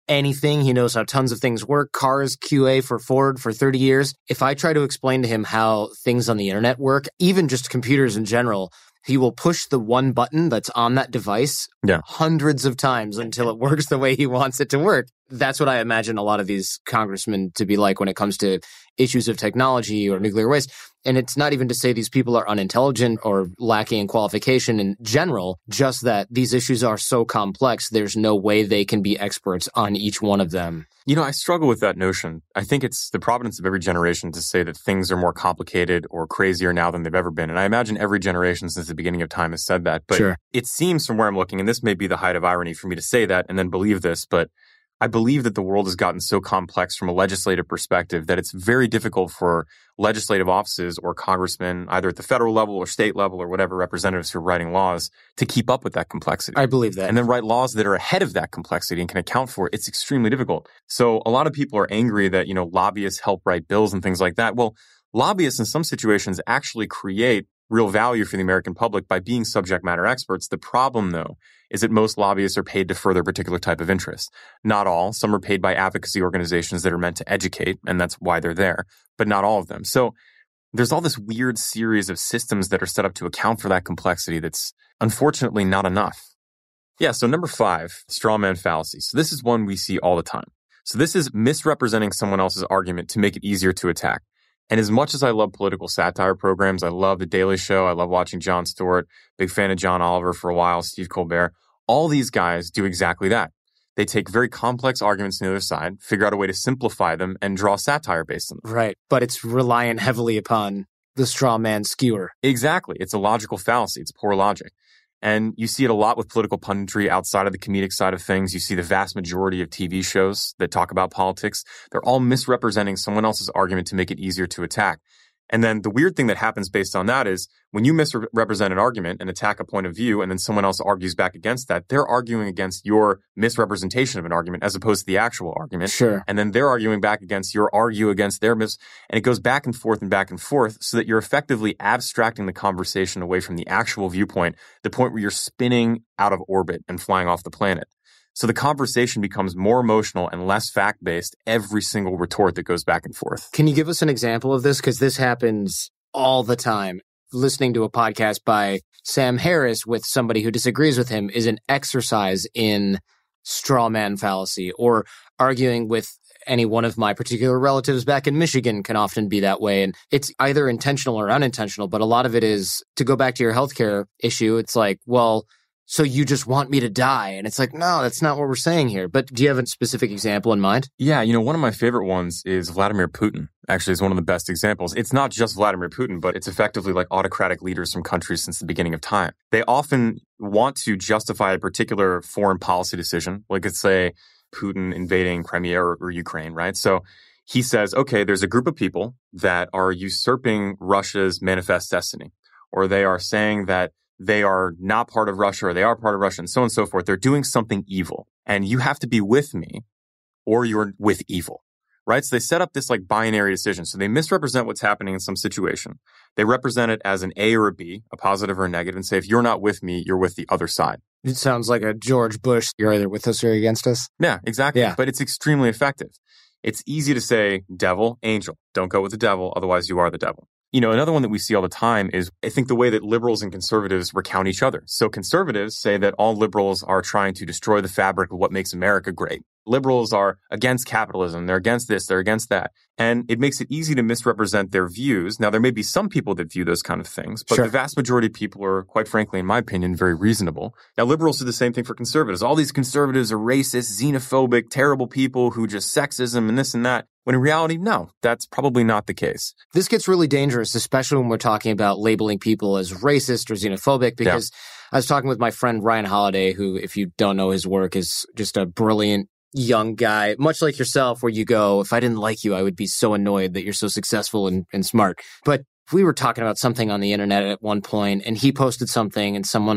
Speaker 2: anything. He knows how tons of things work. Cars, Q A for Ford for thirty years. If I try to explain to him how things on the internet work, even just computers in general, he will push the one button that's on that device
Speaker 1: yeah.
Speaker 2: hundreds of times until it works the way he wants it to work. That's what I imagine a lot of these congressmen to be like when it comes to issues of technology or nuclear waste. And it's not even to say these people are unintelligent or lacking in qualification in general, just that these issues are so complex, there's no way they can be experts on each one of them.
Speaker 1: You know, I struggle with that notion. I think it's the providence of every generation to say that things are more complicated or crazier now than they've ever been. And I imagine every generation since the beginning of time has said that. But
Speaker 2: sure.
Speaker 1: It seems from where I'm looking, and this may be the height of irony for me to say that and then believe this, but I believe that the world has gotten so complex from a legislative perspective that it's very difficult for legislative offices or congressmen, either at the federal level or state level or whatever representatives who are writing laws, to keep up with that complexity.
Speaker 2: I believe that.
Speaker 1: And then write laws that are ahead of that complexity and can account for it. It's extremely difficult. So a lot of people are angry that, you know, lobbyists help write bills and things like that. Well, lobbyists in some situations actually create real value for the American public by being subject matter experts. The problem, though, is that most lobbyists are paid to further a particular type of interest. Not all. Some are paid by advocacy organizations that are meant to educate, and that's why they're there, but not all of them. So there's all this weird series of systems that are set up to account for that complexity that's unfortunately not enough. Yeah, so number five, straw man fallacy. So this is one we see all the time. So this is misrepresenting someone else's argument to make it easier to attack. And as much as I love political satire programs, I love The Daily Show, I love watching Jon Stewart, big fan of John Oliver for a while, Steve Colbert, all these guys do exactly that. They take very complex arguments on the other side, figure out a way to simplify them, and draw satire based on them.
Speaker 2: Right, but it's reliant heavily upon the straw man skewer.
Speaker 1: Exactly. It's a logical fallacy. It's poor logic. And you see it a lot with political punditry outside of the comedic side of things. You see the vast majority of T V shows that talk about politics. They're all misrepresenting someone else's argument to make it easier to attack. And then the weird thing that happens based on that is when you misrepresent an argument and attack a point of view and then someone else argues back against that, they're arguing against your misrepresentation of an argument as opposed to the actual argument.
Speaker 2: Sure.
Speaker 1: And then they're arguing back against your argue against their mis... And it goes back and forth and back and forth so that you're effectively abstracting the conversation away from the actual viewpoint, the point where you're spinning out of orbit and flying off the planet. So the conversation becomes more emotional and less fact-based every single retort that goes back and forth.
Speaker 2: Can you give us an example of this? Because this happens all the time. Listening to a podcast by Sam Harris with somebody who disagrees with him is an exercise in straw man fallacy, or arguing with any one of my particular relatives back in Michigan can often be that way. And it's either intentional or unintentional, but a lot of it is, to go back to your healthcare issue, it's like, well, so you just want me to die? And it's like, no, that's not what we're saying here. But do you have a specific example in mind?
Speaker 1: Yeah, you know, one of my favorite ones is Vladimir Putin. Actually, is one of the best examples. It's not just Vladimir Putin, but it's effectively like autocratic leaders from countries since the beginning of time. They often want to justify a particular foreign policy decision, like let's say Putin invading Crimea or, or Ukraine, right? So he says, okay, there's a group of people that are usurping Russia's manifest destiny, or they are saying that they are not part of Russia or they are part of Russia and so on and so forth. They're doing something evil and you have to be with me or you're with evil, right? So they set up this like binary decision. So they misrepresent what's happening in some situation. They represent it as an A or a B, a positive or a negative, and say, if you're not with me, you're with the other side.
Speaker 2: It sounds like a George Bush. You're either with us or against us.
Speaker 1: Yeah, exactly.
Speaker 2: Yeah.
Speaker 1: But it's extremely effective. It's easy to say devil, angel. Don't go with the devil. Otherwise you are the devil. You know, another one that we see all the time is, I think, the way that liberals and conservatives recount each other. So conservatives say that all liberals are trying to destroy the fabric of what makes America great. Liberals are against capitalism. They're against this. They're against that. And it makes it easy to misrepresent their views. Now, there may be some people that view those kind of things, but
Speaker 2: sure.
Speaker 1: The vast majority of people are, quite frankly, in my opinion, very reasonable. Now, liberals do the same thing for conservatives. All these conservatives are racist, xenophobic, terrible people who just sexism and this and that. When in reality, no, that's probably not the case.
Speaker 2: This gets really dangerous, especially when we're talking about labeling people as racist or xenophobic, because yeah. I was talking with my friend Ryan Holiday, who, if you don't know his work, is just a brilliant young guy, much like yourself, where you go, if I didn't like you, I would be so annoyed that you're so successful and, and smart. But we were talking about something on the internet at one point, and he posted something and someone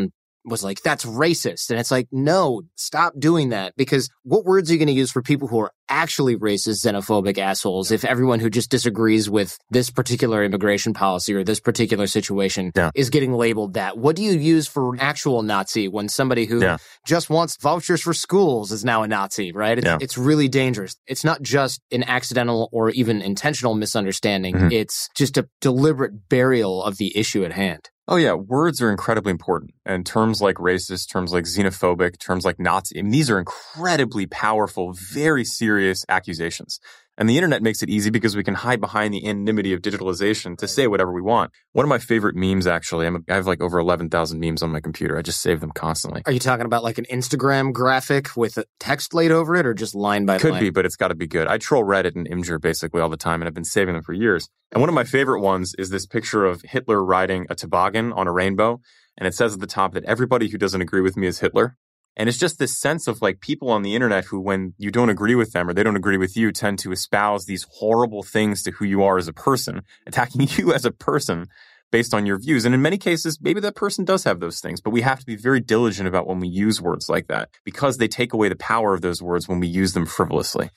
Speaker 2: was like, that's racist. And it's like, no, stop doing that. Because what words are you going to use for people who are actually racist, xenophobic assholes if everyone who just disagrees with this particular immigration policy or this particular situation
Speaker 1: yeah.
Speaker 2: is getting labeled that? What do you use for an actual Nazi when somebody who yeah. just wants vouchers for schools is now a Nazi, right? It's,
Speaker 1: yeah.
Speaker 2: it's really dangerous. It's not just an accidental or even intentional misunderstanding. Mm-hmm. It's just a deliberate burial of the issue at hand.
Speaker 1: Oh, yeah. Words are incredibly important. And terms like racist, terms like xenophobic, terms like Nazi, I mean, these are incredibly powerful, very serious accusations. And the internet makes it easy because we can hide behind the anonymity of digitalization to say whatever we want. One of my favorite memes, actually, I'm a, I have like over eleven thousand memes on my computer. I just save them constantly.
Speaker 2: Are you talking about like an Instagram graphic with a text laid over it or just line by
Speaker 1: Could
Speaker 2: line?
Speaker 1: Could be, but it's got to be good. I troll Reddit and Imgur basically all the time, and I've been saving them for years. And one of my favorite ones is this picture of Hitler riding a toboggan on a rainbow. And it says at the top that everybody who doesn't agree with me is Hitler. And it's just this sense of like people on the internet who, when you don't agree with them or they don't agree with you, tend to espouse these horrible things to who you are as a person, attacking you as a person based on your views. And in many cases, maybe that person does have those things, but we have to be very diligent about when we use words like that because they take away the power of those words when we use them frivolously.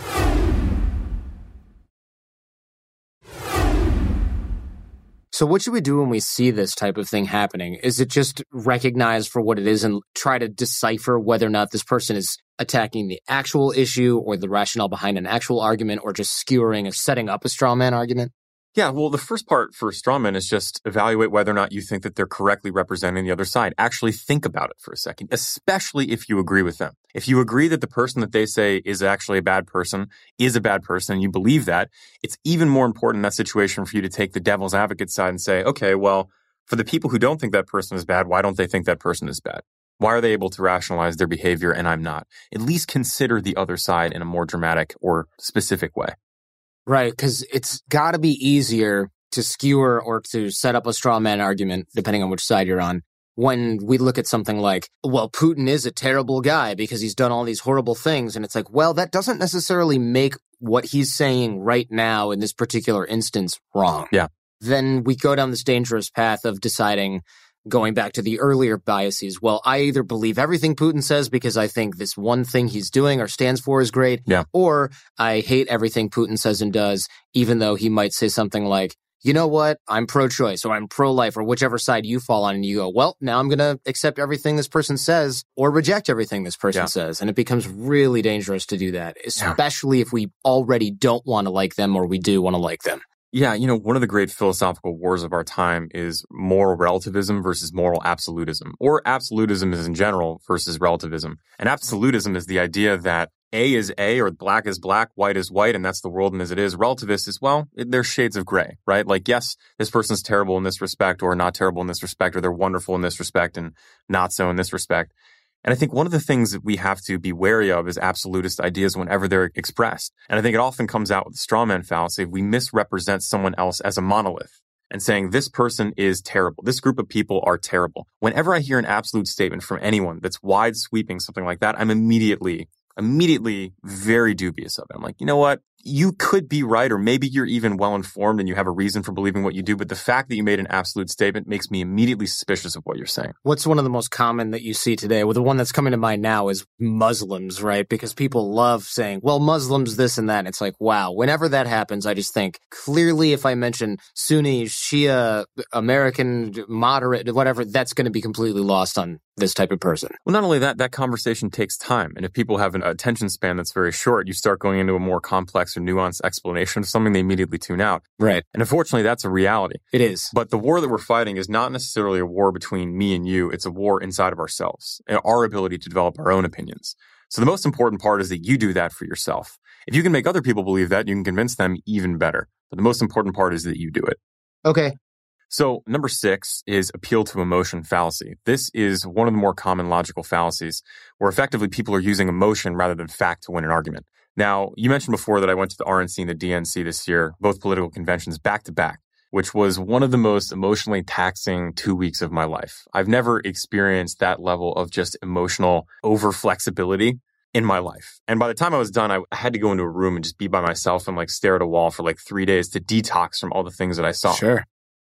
Speaker 2: So what should we do when we see this type of thing happening? Is it just recognize for what it is and try to decipher whether or not this person is attacking the actual issue or the rationale behind an actual argument or just skewering or setting up a straw man argument?
Speaker 1: Yeah, well, the first part for strawman is just evaluate whether or not you think that they're correctly representing the other side. Actually think about it for a second, especially if you agree with them. If you agree that the person that they say is actually a bad person is a bad person and you believe that, it's even more important in that situation for you to take the devil's advocate side and say, okay, well, for the people who don't think that person is bad, why don't they think that person is bad? Why are they able to rationalize their behavior and I'm not? At least consider the other side in a more dramatic or specific way.
Speaker 2: Right, because it's got to be easier to skewer or to set up a straw man argument, depending on which side you're on, when we look at something like, well, Putin is a terrible guy because he's done all these horrible things. And it's like, well, that doesn't necessarily make what he's saying right now in this particular instance wrong.
Speaker 1: Yeah.
Speaker 2: Then we go down this dangerous path of deciding, going back to the earlier biases, well, I either believe everything Putin says because I think this one thing he's doing or stands for is great,
Speaker 1: yeah.
Speaker 2: or I hate everything Putin says and does, even though he might say something like, you know what, I'm pro-choice or I'm pro-life or whichever side you fall on, and you go, well, now I'm going to accept everything this person says or reject everything this person
Speaker 1: yeah.
Speaker 2: says. And it becomes really dangerous to do that, especially yeah. if we already don't want to like them or we do want to like them.
Speaker 1: Yeah, you know, one of the great philosophical wars of our time is moral relativism versus moral absolutism, or absolutism is in general versus relativism. And absolutism is the idea that A is A, or black is black, white is white, and that's the world and as it is. Relativist is, well, there's shades of gray, right? Like, yes, this person's terrible in this respect, or not terrible in this respect, or they're wonderful in this respect and not so in this respect. And I think one of the things that we have to be wary of is absolutist ideas whenever they're expressed. And I think it often comes out with the straw man fallacy. We misrepresent someone else as a monolith and saying this person is terrible. This group of people are terrible. Whenever I hear an absolute statement from anyone that's wide sweeping, something like that, I'm immediately, immediately very dubious of it. I'm like, you know what? You could be right, or maybe you're even well-informed and you have a reason for believing what you do, but the fact that you made an absolute statement makes me immediately suspicious of what you're saying.
Speaker 2: What's one of the most common that you see today? Well, the one that's coming to mind now is Muslims, right? Because people love saying, well, Muslims this and that. And it's like, wow, whenever that happens, I just think, clearly if I mention Sunni, Shia, American, moderate, whatever, that's going to be completely lost on this type of person.
Speaker 1: Well, not only that, that conversation takes time. And if people have an attention span that's very short, you start going into a more complex or nuanced explanation of something, they immediately tune out.
Speaker 2: Right.
Speaker 1: And unfortunately, that's a reality.
Speaker 2: It is.
Speaker 1: But the war that we're fighting is not necessarily a war between me and you. It's a war inside of ourselves and our ability to develop our own opinions. So the most important part is that you do that for yourself. If you can make other people believe that, you can convince them even better. But the most important part is that you do it.
Speaker 2: Okay.
Speaker 1: So number six is appeal to emotion fallacy. This is one of the more common logical fallacies where effectively people are using emotion rather than fact to win an argument. Now, you mentioned before that I went to the R N C and the D N C this year, both political conventions back to back, which was one of the most emotionally taxing two weeks of my life. I've never experienced that level of just emotional over-flexibility in my life. And by the time I was done, I had to go into a room and just be by myself and like stare at a wall for like three days to detox from all the things that I saw.
Speaker 2: Sure.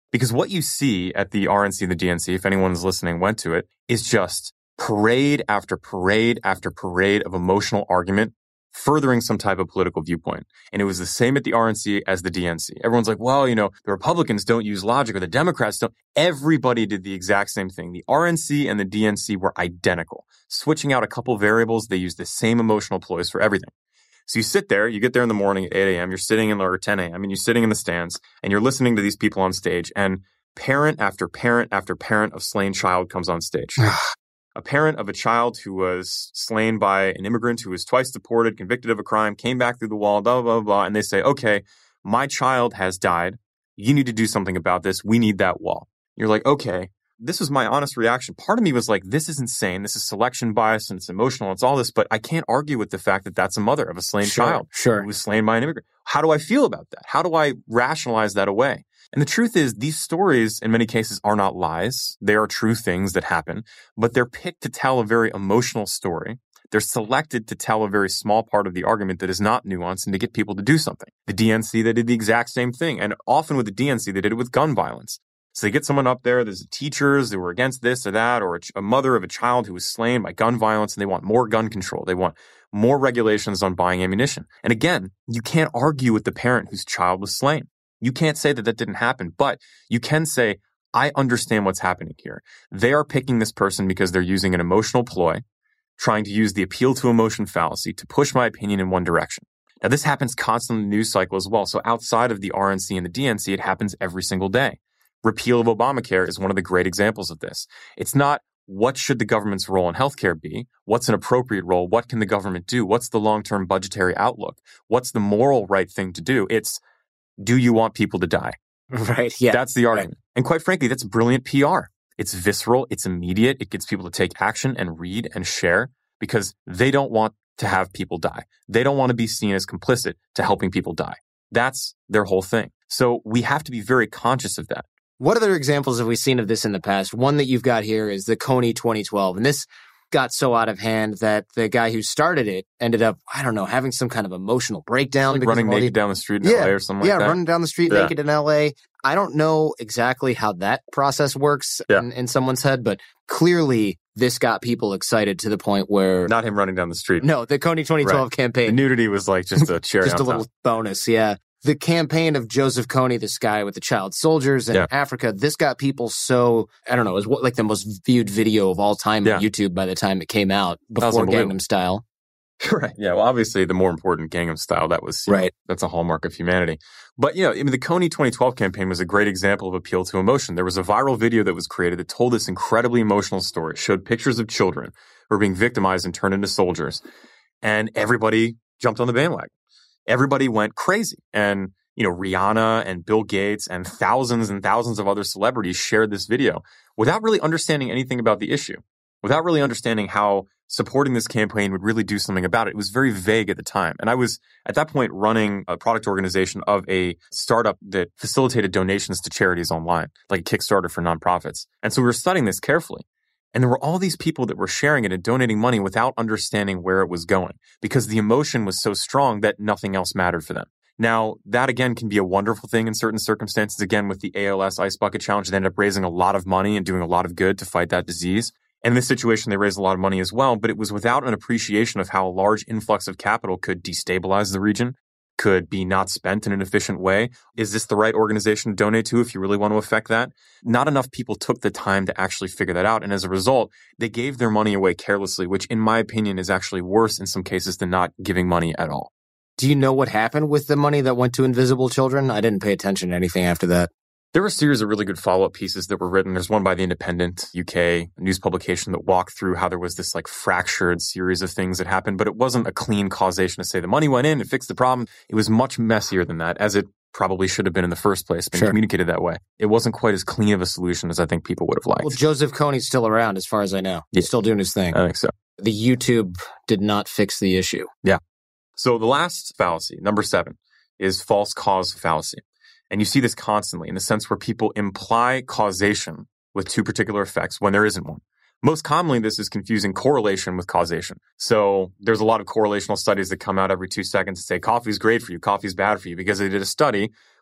Speaker 1: Because what you see at the R N C and the D N C, if anyone's listening went to it, is just parade after parade after parade of emotional argument furthering some type of political viewpoint. And it was the same at the R N C as the D N C. Everyone's like, well, you know, the Republicans don't use logic or the Democrats don't. Everybody did the exact same thing. The R N C and the D N C were identical. Switching out a couple variables, they used the same emotional ploys for everything. So you sit there, you get there in the morning at eight a.m., you're sitting in, or ten a.m., and you're sitting in the stands, and you're listening to these people on stage, and parent after parent after parent of slain child comes on stage. A parent of a child who was slain by an immigrant who was twice deported, convicted of a crime, came back through the wall, blah, blah, blah, blah, and they say, okay, my child has died. You need to do something about this. We need that wall. You're like, okay. This was my honest reaction. Part of me was like, this is insane. This is selection bias and it's emotional. It's all this, but I can't argue with the fact that that's a mother of a slain
Speaker 2: Sure,
Speaker 1: child
Speaker 2: sure.
Speaker 1: who was slain by an immigrant. How do I feel about that? How do I rationalize that away? And the truth is, these stories in many cases are not lies. They are true things that happen, but they're picked to tell a very emotional story. They're selected to tell a very small part of the argument that is not nuanced and to get people to do something. The D N C, they did the exact same thing. And often with the D N C, they did it with gun violence. So they get someone up there, there's teachers who were against this or that, or a mother of a child who was slain by gun violence, and they want more gun control. They want more regulations on buying ammunition. And again, you can't argue with the parent whose child was slain. You can't say that that didn't happen, but you can say, I understand what's happening here. They are picking this person because they're using an emotional ploy, trying to use the appeal to emotion fallacy to push my opinion in one direction. Now, this happens constantly in the news cycle as well. So outside of the R N C and the D N C, it happens every single day. Repeal of Obamacare is one of the great examples of this. It's not what should the government's role in healthcare be? What's an appropriate role? What can the government do? What's the long-term budgetary outlook? What's the moral right thing to do? It's, do you want people to die?
Speaker 2: Right. Yeah.
Speaker 1: That's the argument. Right. And quite frankly, that's brilliant P R. It's visceral. It's immediate. It gets people to take action and read and share because they don't want to have people die. They don't want to be seen as complicit to helping people die. That's their whole thing. So we have to be very conscious of that.
Speaker 2: What other examples have we seen of this in the past? One that you've got here is the Kony twenty twelve. And this got so out of hand that the guy who started it ended up, I don't know, having some kind of emotional breakdown.
Speaker 1: Like
Speaker 2: because
Speaker 1: running naked
Speaker 2: the,
Speaker 1: down the street in
Speaker 2: yeah,
Speaker 1: L A or something
Speaker 2: yeah,
Speaker 1: like that.
Speaker 2: Yeah, running down the street
Speaker 1: yeah.
Speaker 2: naked in L A. I don't know exactly how that process works
Speaker 1: yeah.
Speaker 2: in, in someone's head, but clearly this got people excited to the point where...
Speaker 1: Not him running down the street.
Speaker 2: No, the Kony twenty twelve
Speaker 1: right.
Speaker 2: campaign.
Speaker 1: The nudity was like just a cherry
Speaker 2: Just
Speaker 1: on
Speaker 2: a little
Speaker 1: top.
Speaker 2: bonus, yeah. The campaign of Joseph Kony, this guy with the child soldiers in
Speaker 1: yeah.
Speaker 2: Africa, this got people so, I don't know, it was what, like the most viewed video of all time
Speaker 1: yeah.
Speaker 2: on YouTube by the time it came out, before Gangnam Style.
Speaker 1: Right. Yeah. Well, obviously, the more important Gangnam Style, that was,
Speaker 2: right.
Speaker 1: know, that's a hallmark of humanity. But, you know, I mean, the Kony twenty twelve campaign was a great example of appeal to emotion. There was a viral video that was created that told this incredibly emotional story. It showed pictures of children who were being victimized and turned into soldiers. And everybody jumped on the bandwagon. Everybody went crazy. And, you know, Rihanna and Bill Gates and thousands and thousands of other celebrities shared this video without really understanding anything about the issue, without really understanding how supporting this campaign would really do something about it. It was very vague at the time. And I was, at that point, running a product organization of a startup that facilitated donations to charities online, like a Kickstarter for nonprofits. And so we were studying this carefully. And there were all these people that were sharing it and donating money without understanding where it was going because the emotion was so strong that nothing else mattered for them. Now, that again can be a wonderful thing in certain circumstances. Again, with the A L S Ice Bucket Challenge, they ended up raising a lot of money and doing a lot of good to fight that disease. And in this situation, they raised a lot of money as well, but it was without an appreciation of how a large influx of capital could destabilize the region, could be not spent in an efficient way. Is this the right organization to donate to if you really want to affect that? Not enough people took the time to actually figure that out. And as a result, they gave their money away carelessly, which in my opinion is actually worse in some cases than not giving money at all.
Speaker 2: Do you know what happened with the money that went to invisible children? I didn't pay attention to anything after that.
Speaker 1: There were a series of really good follow-up pieces that were written. There's one by The Independent, U K, a news publication that walked through how there was this like fractured series of things that happened, but it wasn't a clean causation to say the money went in, it fixed the problem. It was much messier than that, as it probably should have been in the first place, been sure. communicated that way. It wasn't quite as clean of a solution as I think people would have liked.
Speaker 2: Well, Joseph Kony's still around as far as I know. He's
Speaker 1: yeah.
Speaker 2: still doing his thing.
Speaker 1: I think so.
Speaker 2: The YouTube did not fix the issue.
Speaker 1: Yeah. So the last fallacy, number seven, is false cause fallacy. And you see this constantly in the sense where people imply causation with two particular effects when there isn't one. Most commonly, this is confusing correlation with causation. So there's a lot of correlational studies that come out every two seconds that say coffee's great for you, coffee's bad for you, because they did a study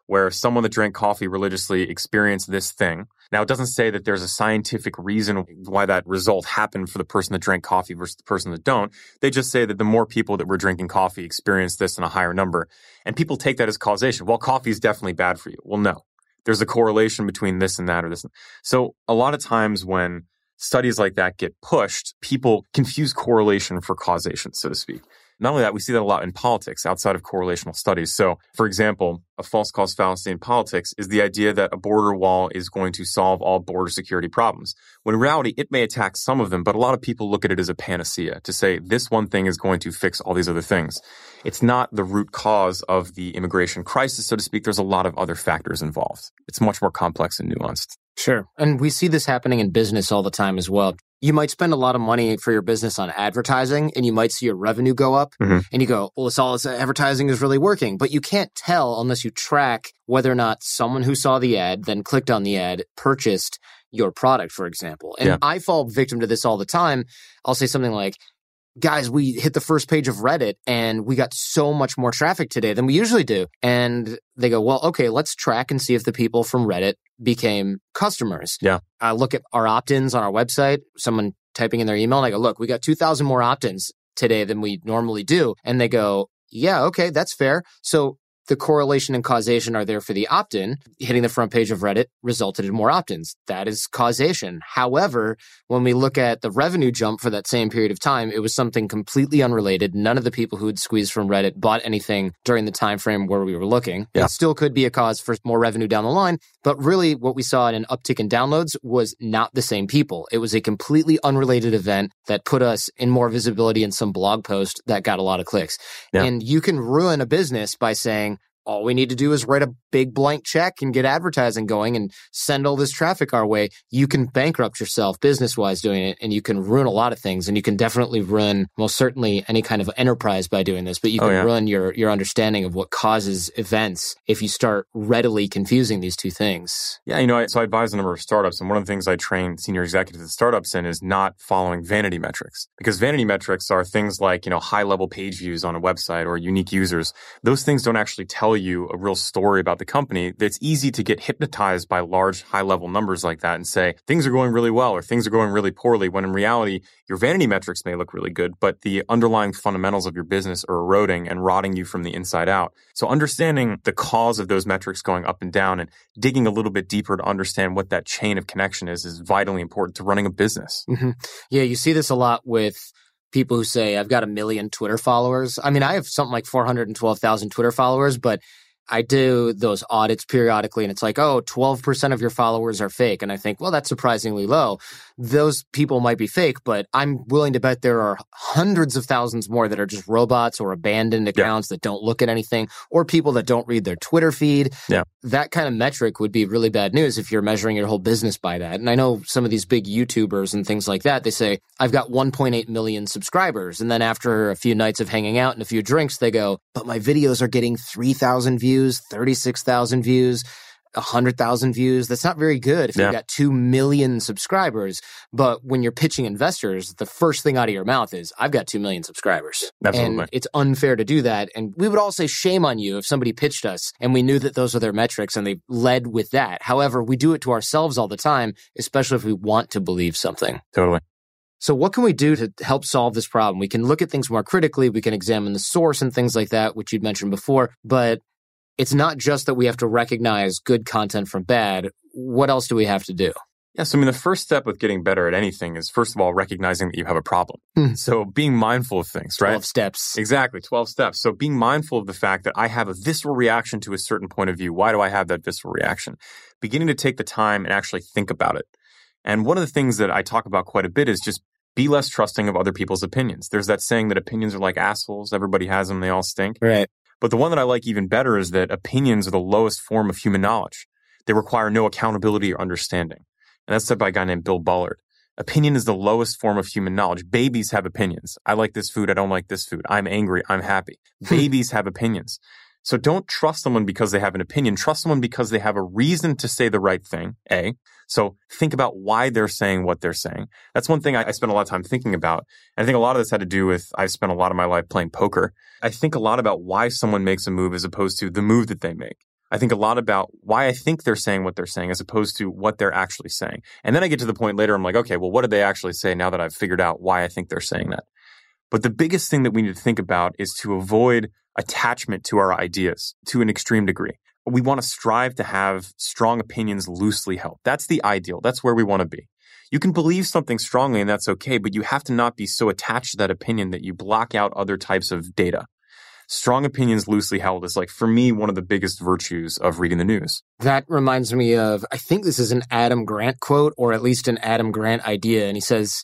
Speaker 1: where someone that drank coffee religiously experienced this thing. Now, it doesn't say that there's a scientific reason why that result happened for the person that drank coffee versus the person that don't. They just say that the more people that were drinking coffee experienced this in a higher number. And people take that as causation. Well, coffee is definitely bad for you. Well, no. There's a correlation between this and that or this. So a lot of times when studies like that get pushed, people confuse correlation for causation, so to speak. Not only that, we see that a lot in politics outside of correlational studies. So, for example, a false cause fallacy in politics is the idea that a border wall is going to solve all border security problems. When in reality, it may attack some of them, but a lot of people look at it as a panacea to say this one thing is going to fix all these other things. It's not the root cause of the immigration crisis, so to speak. There's a lot of other factors involved. It's much more complex and nuanced.
Speaker 2: Sure. And we see this happening in business all the time as well. You might spend a lot of money for your business on advertising and you might see your revenue go up mm-hmm. and you go, well, it's all this advertising is really working. But you can't tell unless you track whether or not someone who saw the ad, then clicked on the ad, purchased your product, for example. And yeah. I fall victim to this all the time. I'll say something like, guys, we hit the first page of Reddit and we got so much more traffic today than we usually do. And they go, well, okay, let's track and see if the people from Reddit became customers.
Speaker 1: Yeah.
Speaker 2: I look at our opt-ins on our website, someone typing in their email, and I go, look, we got two thousand more opt-ins today than we normally do. And they go, yeah, okay, that's fair. So the correlation and causation are there for the opt-in. Hitting the front page of Reddit resulted in more opt-ins. That is causation. However, when we look at the revenue jump for that same period of time, it was something completely unrelated. None of the people who had squeezed from Reddit bought anything during the time frame where we were looking. Yeah. It still could be a cause for more revenue down the line, but really what we saw in an uptick in downloads was not the same people. It was a completely unrelated event that put us in more visibility in some blog post that got a lot of clicks. Yeah. And you can ruin a business by saying, all we need to do is write a big blank check and get advertising going and send all this traffic our way. You can bankrupt yourself business-wise doing it, and you can ruin a lot of things. And you can definitely ruin, most certainly, any kind of enterprise by doing this. But you can oh, yeah. ruin your, your understanding of what causes events if you start readily confusing these two things.
Speaker 1: Yeah, you know, I, so I advise a number of startups, and one of the things I train senior executives at startups in is not following vanity metrics. Because vanity metrics are things like, you know, high-level page views on a website or unique users. Those things don't actually tell you a real story about the company. It's easy to get hypnotized by large high-level numbers like that and say things are going really well or things are going really poorly, when in reality, your vanity metrics may look really good, but the underlying fundamentals of your business are eroding and rotting you from the inside out. So understanding the cause of those metrics going up and down and digging a little bit deeper to understand what that chain of connection is is vitally important to running a business.
Speaker 2: Mm-hmm. Yeah, you see this a lot with people who say, I've got a million Twitter followers. I mean, I have something like four hundred twelve thousand Twitter followers, but I do those audits periodically and it's like, oh, twelve percent of your followers are fake. And I think, well, that's surprisingly low. Those people might be fake, but I'm willing to bet there are hundreds of thousands more that are just robots or abandoned accounts yeah. that don't look at anything, or people that don't read their Twitter feed.
Speaker 1: Yeah.
Speaker 2: That kind of metric would be really bad news if you're measuring your whole business by that. And I know some of these big YouTubers and things like that, they say, I've got one point eight million subscribers. And then after a few nights of hanging out and a few drinks, they go, but my videos are getting three thousand views, thirty-six thousand views, one hundred thousand views. That's not very good if yeah. you've got two million subscribers. But when you're pitching investors, the first thing out of your mouth is, I've got two million subscribers.
Speaker 1: Absolutely.
Speaker 2: And it's unfair to do that. And we would all say shame on you if somebody pitched us and we knew that those are their metrics and they led with that. However, we do it to ourselves all the time, especially if we want to believe something.
Speaker 1: Totally.
Speaker 2: So what can we do to help solve this problem? We can look at things more critically. We can examine the source and things like that, which you'd mentioned before. But it's not just that we have to recognize good content from bad. What else do we have to do?
Speaker 1: Yeah, so I mean, the first step with getting better at anything is, first of all, recognizing that you have a problem.
Speaker 2: Mm.
Speaker 1: So being mindful of things, right?
Speaker 2: twelve steps.
Speaker 1: Exactly, twelve steps. So being mindful of the fact that I have a visceral reaction to a certain point of view. Why do I have that visceral reaction? Beginning to take the time and actually think about it. And one of the things that I talk about quite a bit is just be less trusting of other people's opinions. There's that saying that opinions are like assholes. Everybody has them. They all stink.
Speaker 2: Right.
Speaker 1: But the one that I like even better is that opinions are the lowest form of human knowledge. They require no accountability or understanding. And that's said by a guy named Bill Bullard. Opinion is the lowest form of human knowledge. Babies have opinions. I like this food. I don't like this food. I'm angry. I'm happy. Babies have opinions. So don't trust someone because they have an opinion. Trust someone because they have a reason to say the right thing, A. So think about why they're saying what they're saying. That's one thing I, I spent a lot of time thinking about. And I think a lot of this had to do with, I've spent a lot of my life playing poker. I think a lot about why someone makes a move as opposed to the move that they make. I think a lot about why I think they're saying what they're saying as opposed to what they're actually saying. And then I get to the point later, I'm like, okay, well, what did they actually say now that I've figured out why I think they're saying that? But the biggest thing that we need to think about is to avoid attachment to our ideas to an extreme degree. We want to strive to have strong opinions loosely held. That's the ideal. That's where we want to be. You can believe something strongly and that's okay, but you have to not be so attached to that opinion that you block out other types of data. Strong opinions loosely held is like, for me, one of the biggest virtues of reading the news.
Speaker 2: That reminds me of, I think this is an Adam Grant quote, or at least an Adam Grant idea. And he says,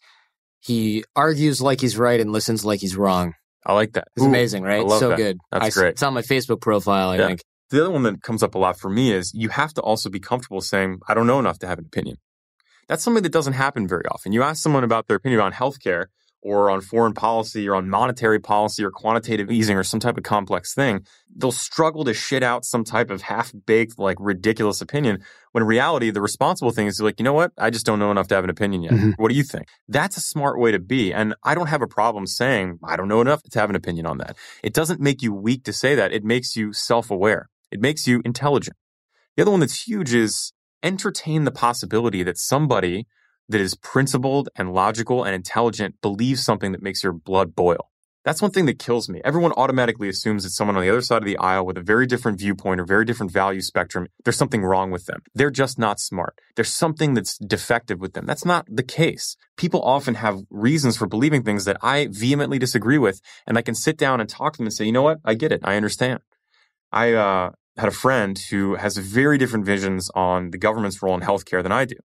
Speaker 2: he argues like he's right and listens like he's wrong.
Speaker 1: I like that.
Speaker 2: It's Ooh, amazing, right?
Speaker 1: I love
Speaker 2: so
Speaker 1: that.
Speaker 2: good.
Speaker 1: That's
Speaker 2: I,
Speaker 1: great.
Speaker 2: It's on my Facebook profile, I
Speaker 1: yeah.
Speaker 2: think.
Speaker 1: The other one that comes up a lot for me is you have to also be comfortable saying, I don't know enough to have an opinion. That's something that doesn't happen very often. You ask someone about their opinion on healthcare or on foreign policy or on monetary policy or quantitative easing or some type of complex thing, they'll struggle to shit out some type of half-baked, like ridiculous opinion, when in reality, the responsible thing is like, you know what? I just don't know enough to have an opinion yet. Mm-hmm. What do you think? That's a smart way to be. And I don't have a problem saying, I don't know enough to have an opinion on that. It doesn't make you weak to say that. It makes you self-aware. It makes you intelligent. The other one that's huge is entertain the possibility that somebody that is principled and logical and intelligent believes something that makes your blood boil. That's one thing that kills me. Everyone automatically assumes that someone on the other side of the aisle with a very different viewpoint or very different value spectrum, there's something wrong with them. They're just not smart. There's something that's defective with them. That's not the case. People often have reasons for believing things that I vehemently disagree with, and I can sit down and talk to them and say, you know what? I get it. I understand. I uh, had a friend who has very different visions on the government's role in healthcare than I do.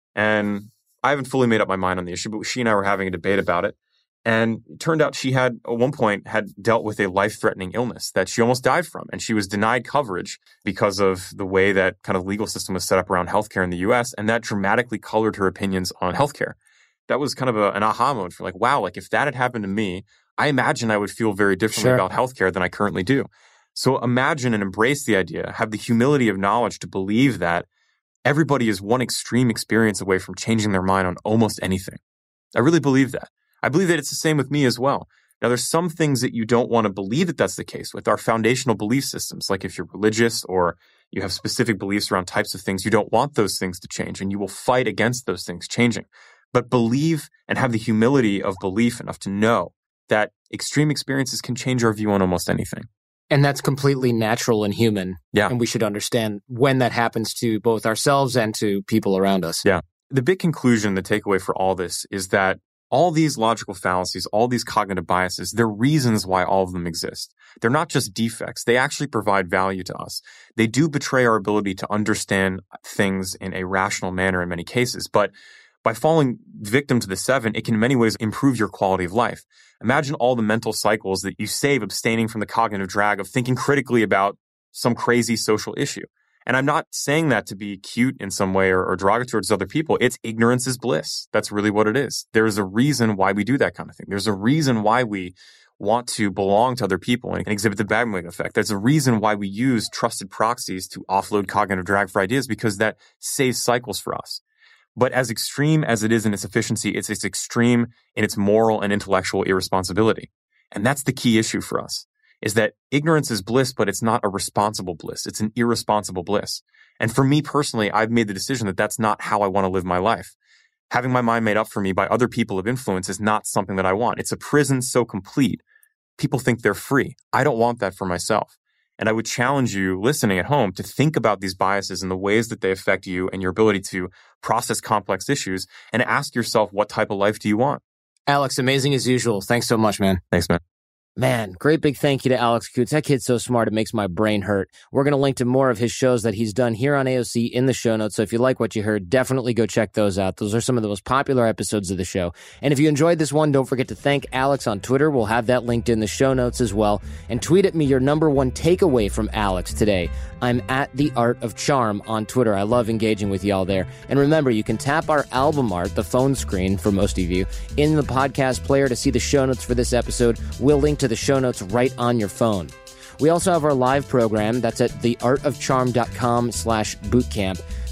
Speaker 1: And I haven't fully made up my mind on the issue, but she and I were having a debate about it. And it turned out she had, at one point, had dealt with a life-threatening illness that she almost died from. And she was denied coverage because of the way that kind of legal system was set up around healthcare in the U S. And that dramatically colored her opinions on healthcare. That was kind of a, an aha moment for like, wow, like if that had happened to me, I imagine I would feel very differently
Speaker 2: sure.
Speaker 1: about healthcare than I currently do. So imagine and embrace the idea, have the humility of knowledge to believe that everybody is one extreme experience away from changing their mind on almost anything. I really believe that. I believe that it's the same with me as well. Now, there's some things that you don't want to believe that that's the case with our foundational belief systems. Like if you're religious or you have specific beliefs around types of things, you don't want those things to change and you will fight against those things changing. But believe and have the humility of belief enough to know that extreme experiences can change our view on almost anything.
Speaker 2: And that's completely natural and human.
Speaker 1: Yeah.
Speaker 2: And we should understand when that happens to both ourselves and to people around us.
Speaker 1: Yeah. The big conclusion, the takeaway for all this is that all these logical fallacies, all these cognitive biases, they're reasons why all of them exist. They're not just defects. They actually provide value to us. They do betray our ability to understand things in a rational manner in many cases. But by falling victim to the seven, it can in many ways improve your quality of life. Imagine all the mental cycles that you save abstaining from the cognitive drag of thinking critically about some crazy social issue. And I'm not saying that to be cute in some way or, or derogatory to other people. It's ignorance is bliss. That's really what it is. There's a reason why we do that kind of thing. There's a reason why we want to belong to other people and exhibit the bandwagon effect. There's a reason why we use trusted proxies to offload cognitive drag for ideas, because that saves cycles for us. But as extreme as it is in its efficiency, it's, it's extreme in its moral and intellectual irresponsibility. And that's the key issue for us, is that ignorance is bliss, but it's not a responsible bliss. It's an irresponsible bliss. And for me personally, I've made the decision that that's not how I want to live my life. Having my mind made up for me by other people of influence is not something that I want. It's a prison so complete, people think they're free. I don't want that for myself. And I would challenge you listening at home to think about these biases and the ways that they affect you and your ability to process complex issues, and ask yourself, what type of life do you want?
Speaker 2: Alex, amazing as usual. Thanks so much, man.
Speaker 1: Thanks, man.
Speaker 2: Man, great big thank you to Alex Coots. That kid's so smart, it makes my brain hurt. We're going to link to more of his shows that he's done here on A O C in the show notes. So if you like what you heard, definitely go check those out. Those are some of the most popular episodes of the show. And if you enjoyed this one, don't forget to thank Alex on Twitter. We'll have that linked in the show notes as well. And tweet at me your number one takeaway from Alex today. I'm at The Art of Charm on Twitter. I love engaging with y'all there. And remember, you can tap our album art, the phone screen for most of you, in the podcast player to see the show notes for this episode. We'll link to the show notes right on your phone. We also have our live program. That's at theartofcharm.com slash bootcamp.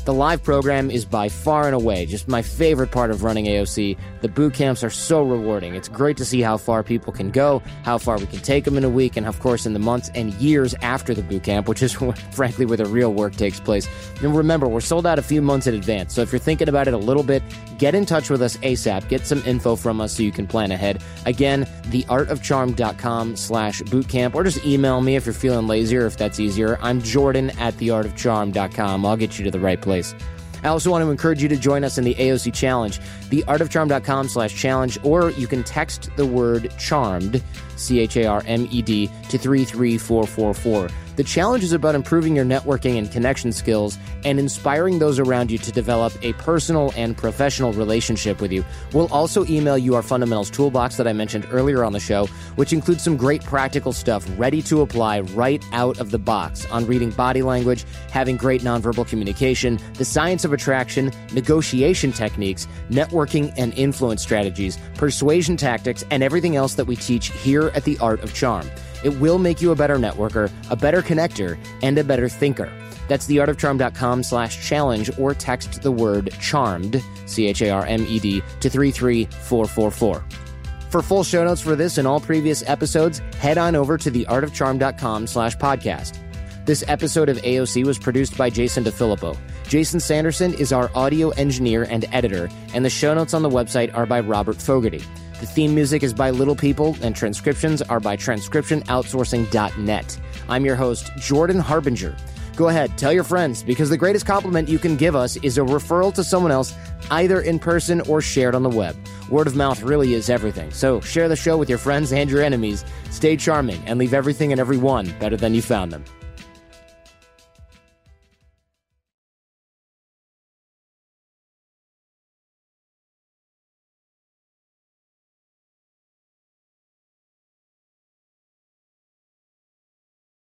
Speaker 2: The live program is by far and away just my favorite part of running A O C. The boot camps are so rewarding. It's great to see how far people can go, how far we can take them in a week, and of course in the months and years after the boot camp, which is frankly where the real work takes place. And remember, we're sold out a few months in advance, so if you're thinking about it a little bit, get in touch with us ASAP. Get some info from us so you can plan ahead. Again, theartofcharm.com slash bootcamp, or just email me if you're feeling lazier, if that's easier. I'm Jordan at theartofcharm dot com. I'll get you to the right place. I also want to encourage you to join us in the A O C Challenge, theartofcharm.com slash challenge, or you can text the word CHARMED, C H A R M E D, to three three four four four. The challenge is about improving your networking and connection skills and inspiring those around you to develop a personal and professional relationship with you. We'll also email you our fundamentals toolbox that I mentioned earlier on the show, which includes some great practical stuff ready to apply right out of the box on reading body language, having great nonverbal communication, the science of attraction, negotiation techniques, networking and influence strategies, persuasion tactics, and everything else that we teach here at The Art of Charm. It will make you a better networker, a better connector, and a better thinker. That's theartofcharm.com slash challenge, or text the word CHARMED, C H A R M E D, to three three four four four. For full show notes for this and all previous episodes, head on over to theartofcharm.com slash podcast. This episode of A O C was produced by Jason DeFilippo. Jason Sanderson is our audio engineer and editor, and the show notes on the website are by Robert Fogarty. The theme music is by Little People, and transcriptions are by transcription outsourcing dot net. I'm your host, Jordan Harbinger. Go ahead, tell your friends, because the greatest compliment you can give us is a referral to someone else, either in person or shared on the web. Word of mouth really is everything, so share the show with your friends and your enemies. Stay charming, and leave everything and everyone better than you found them.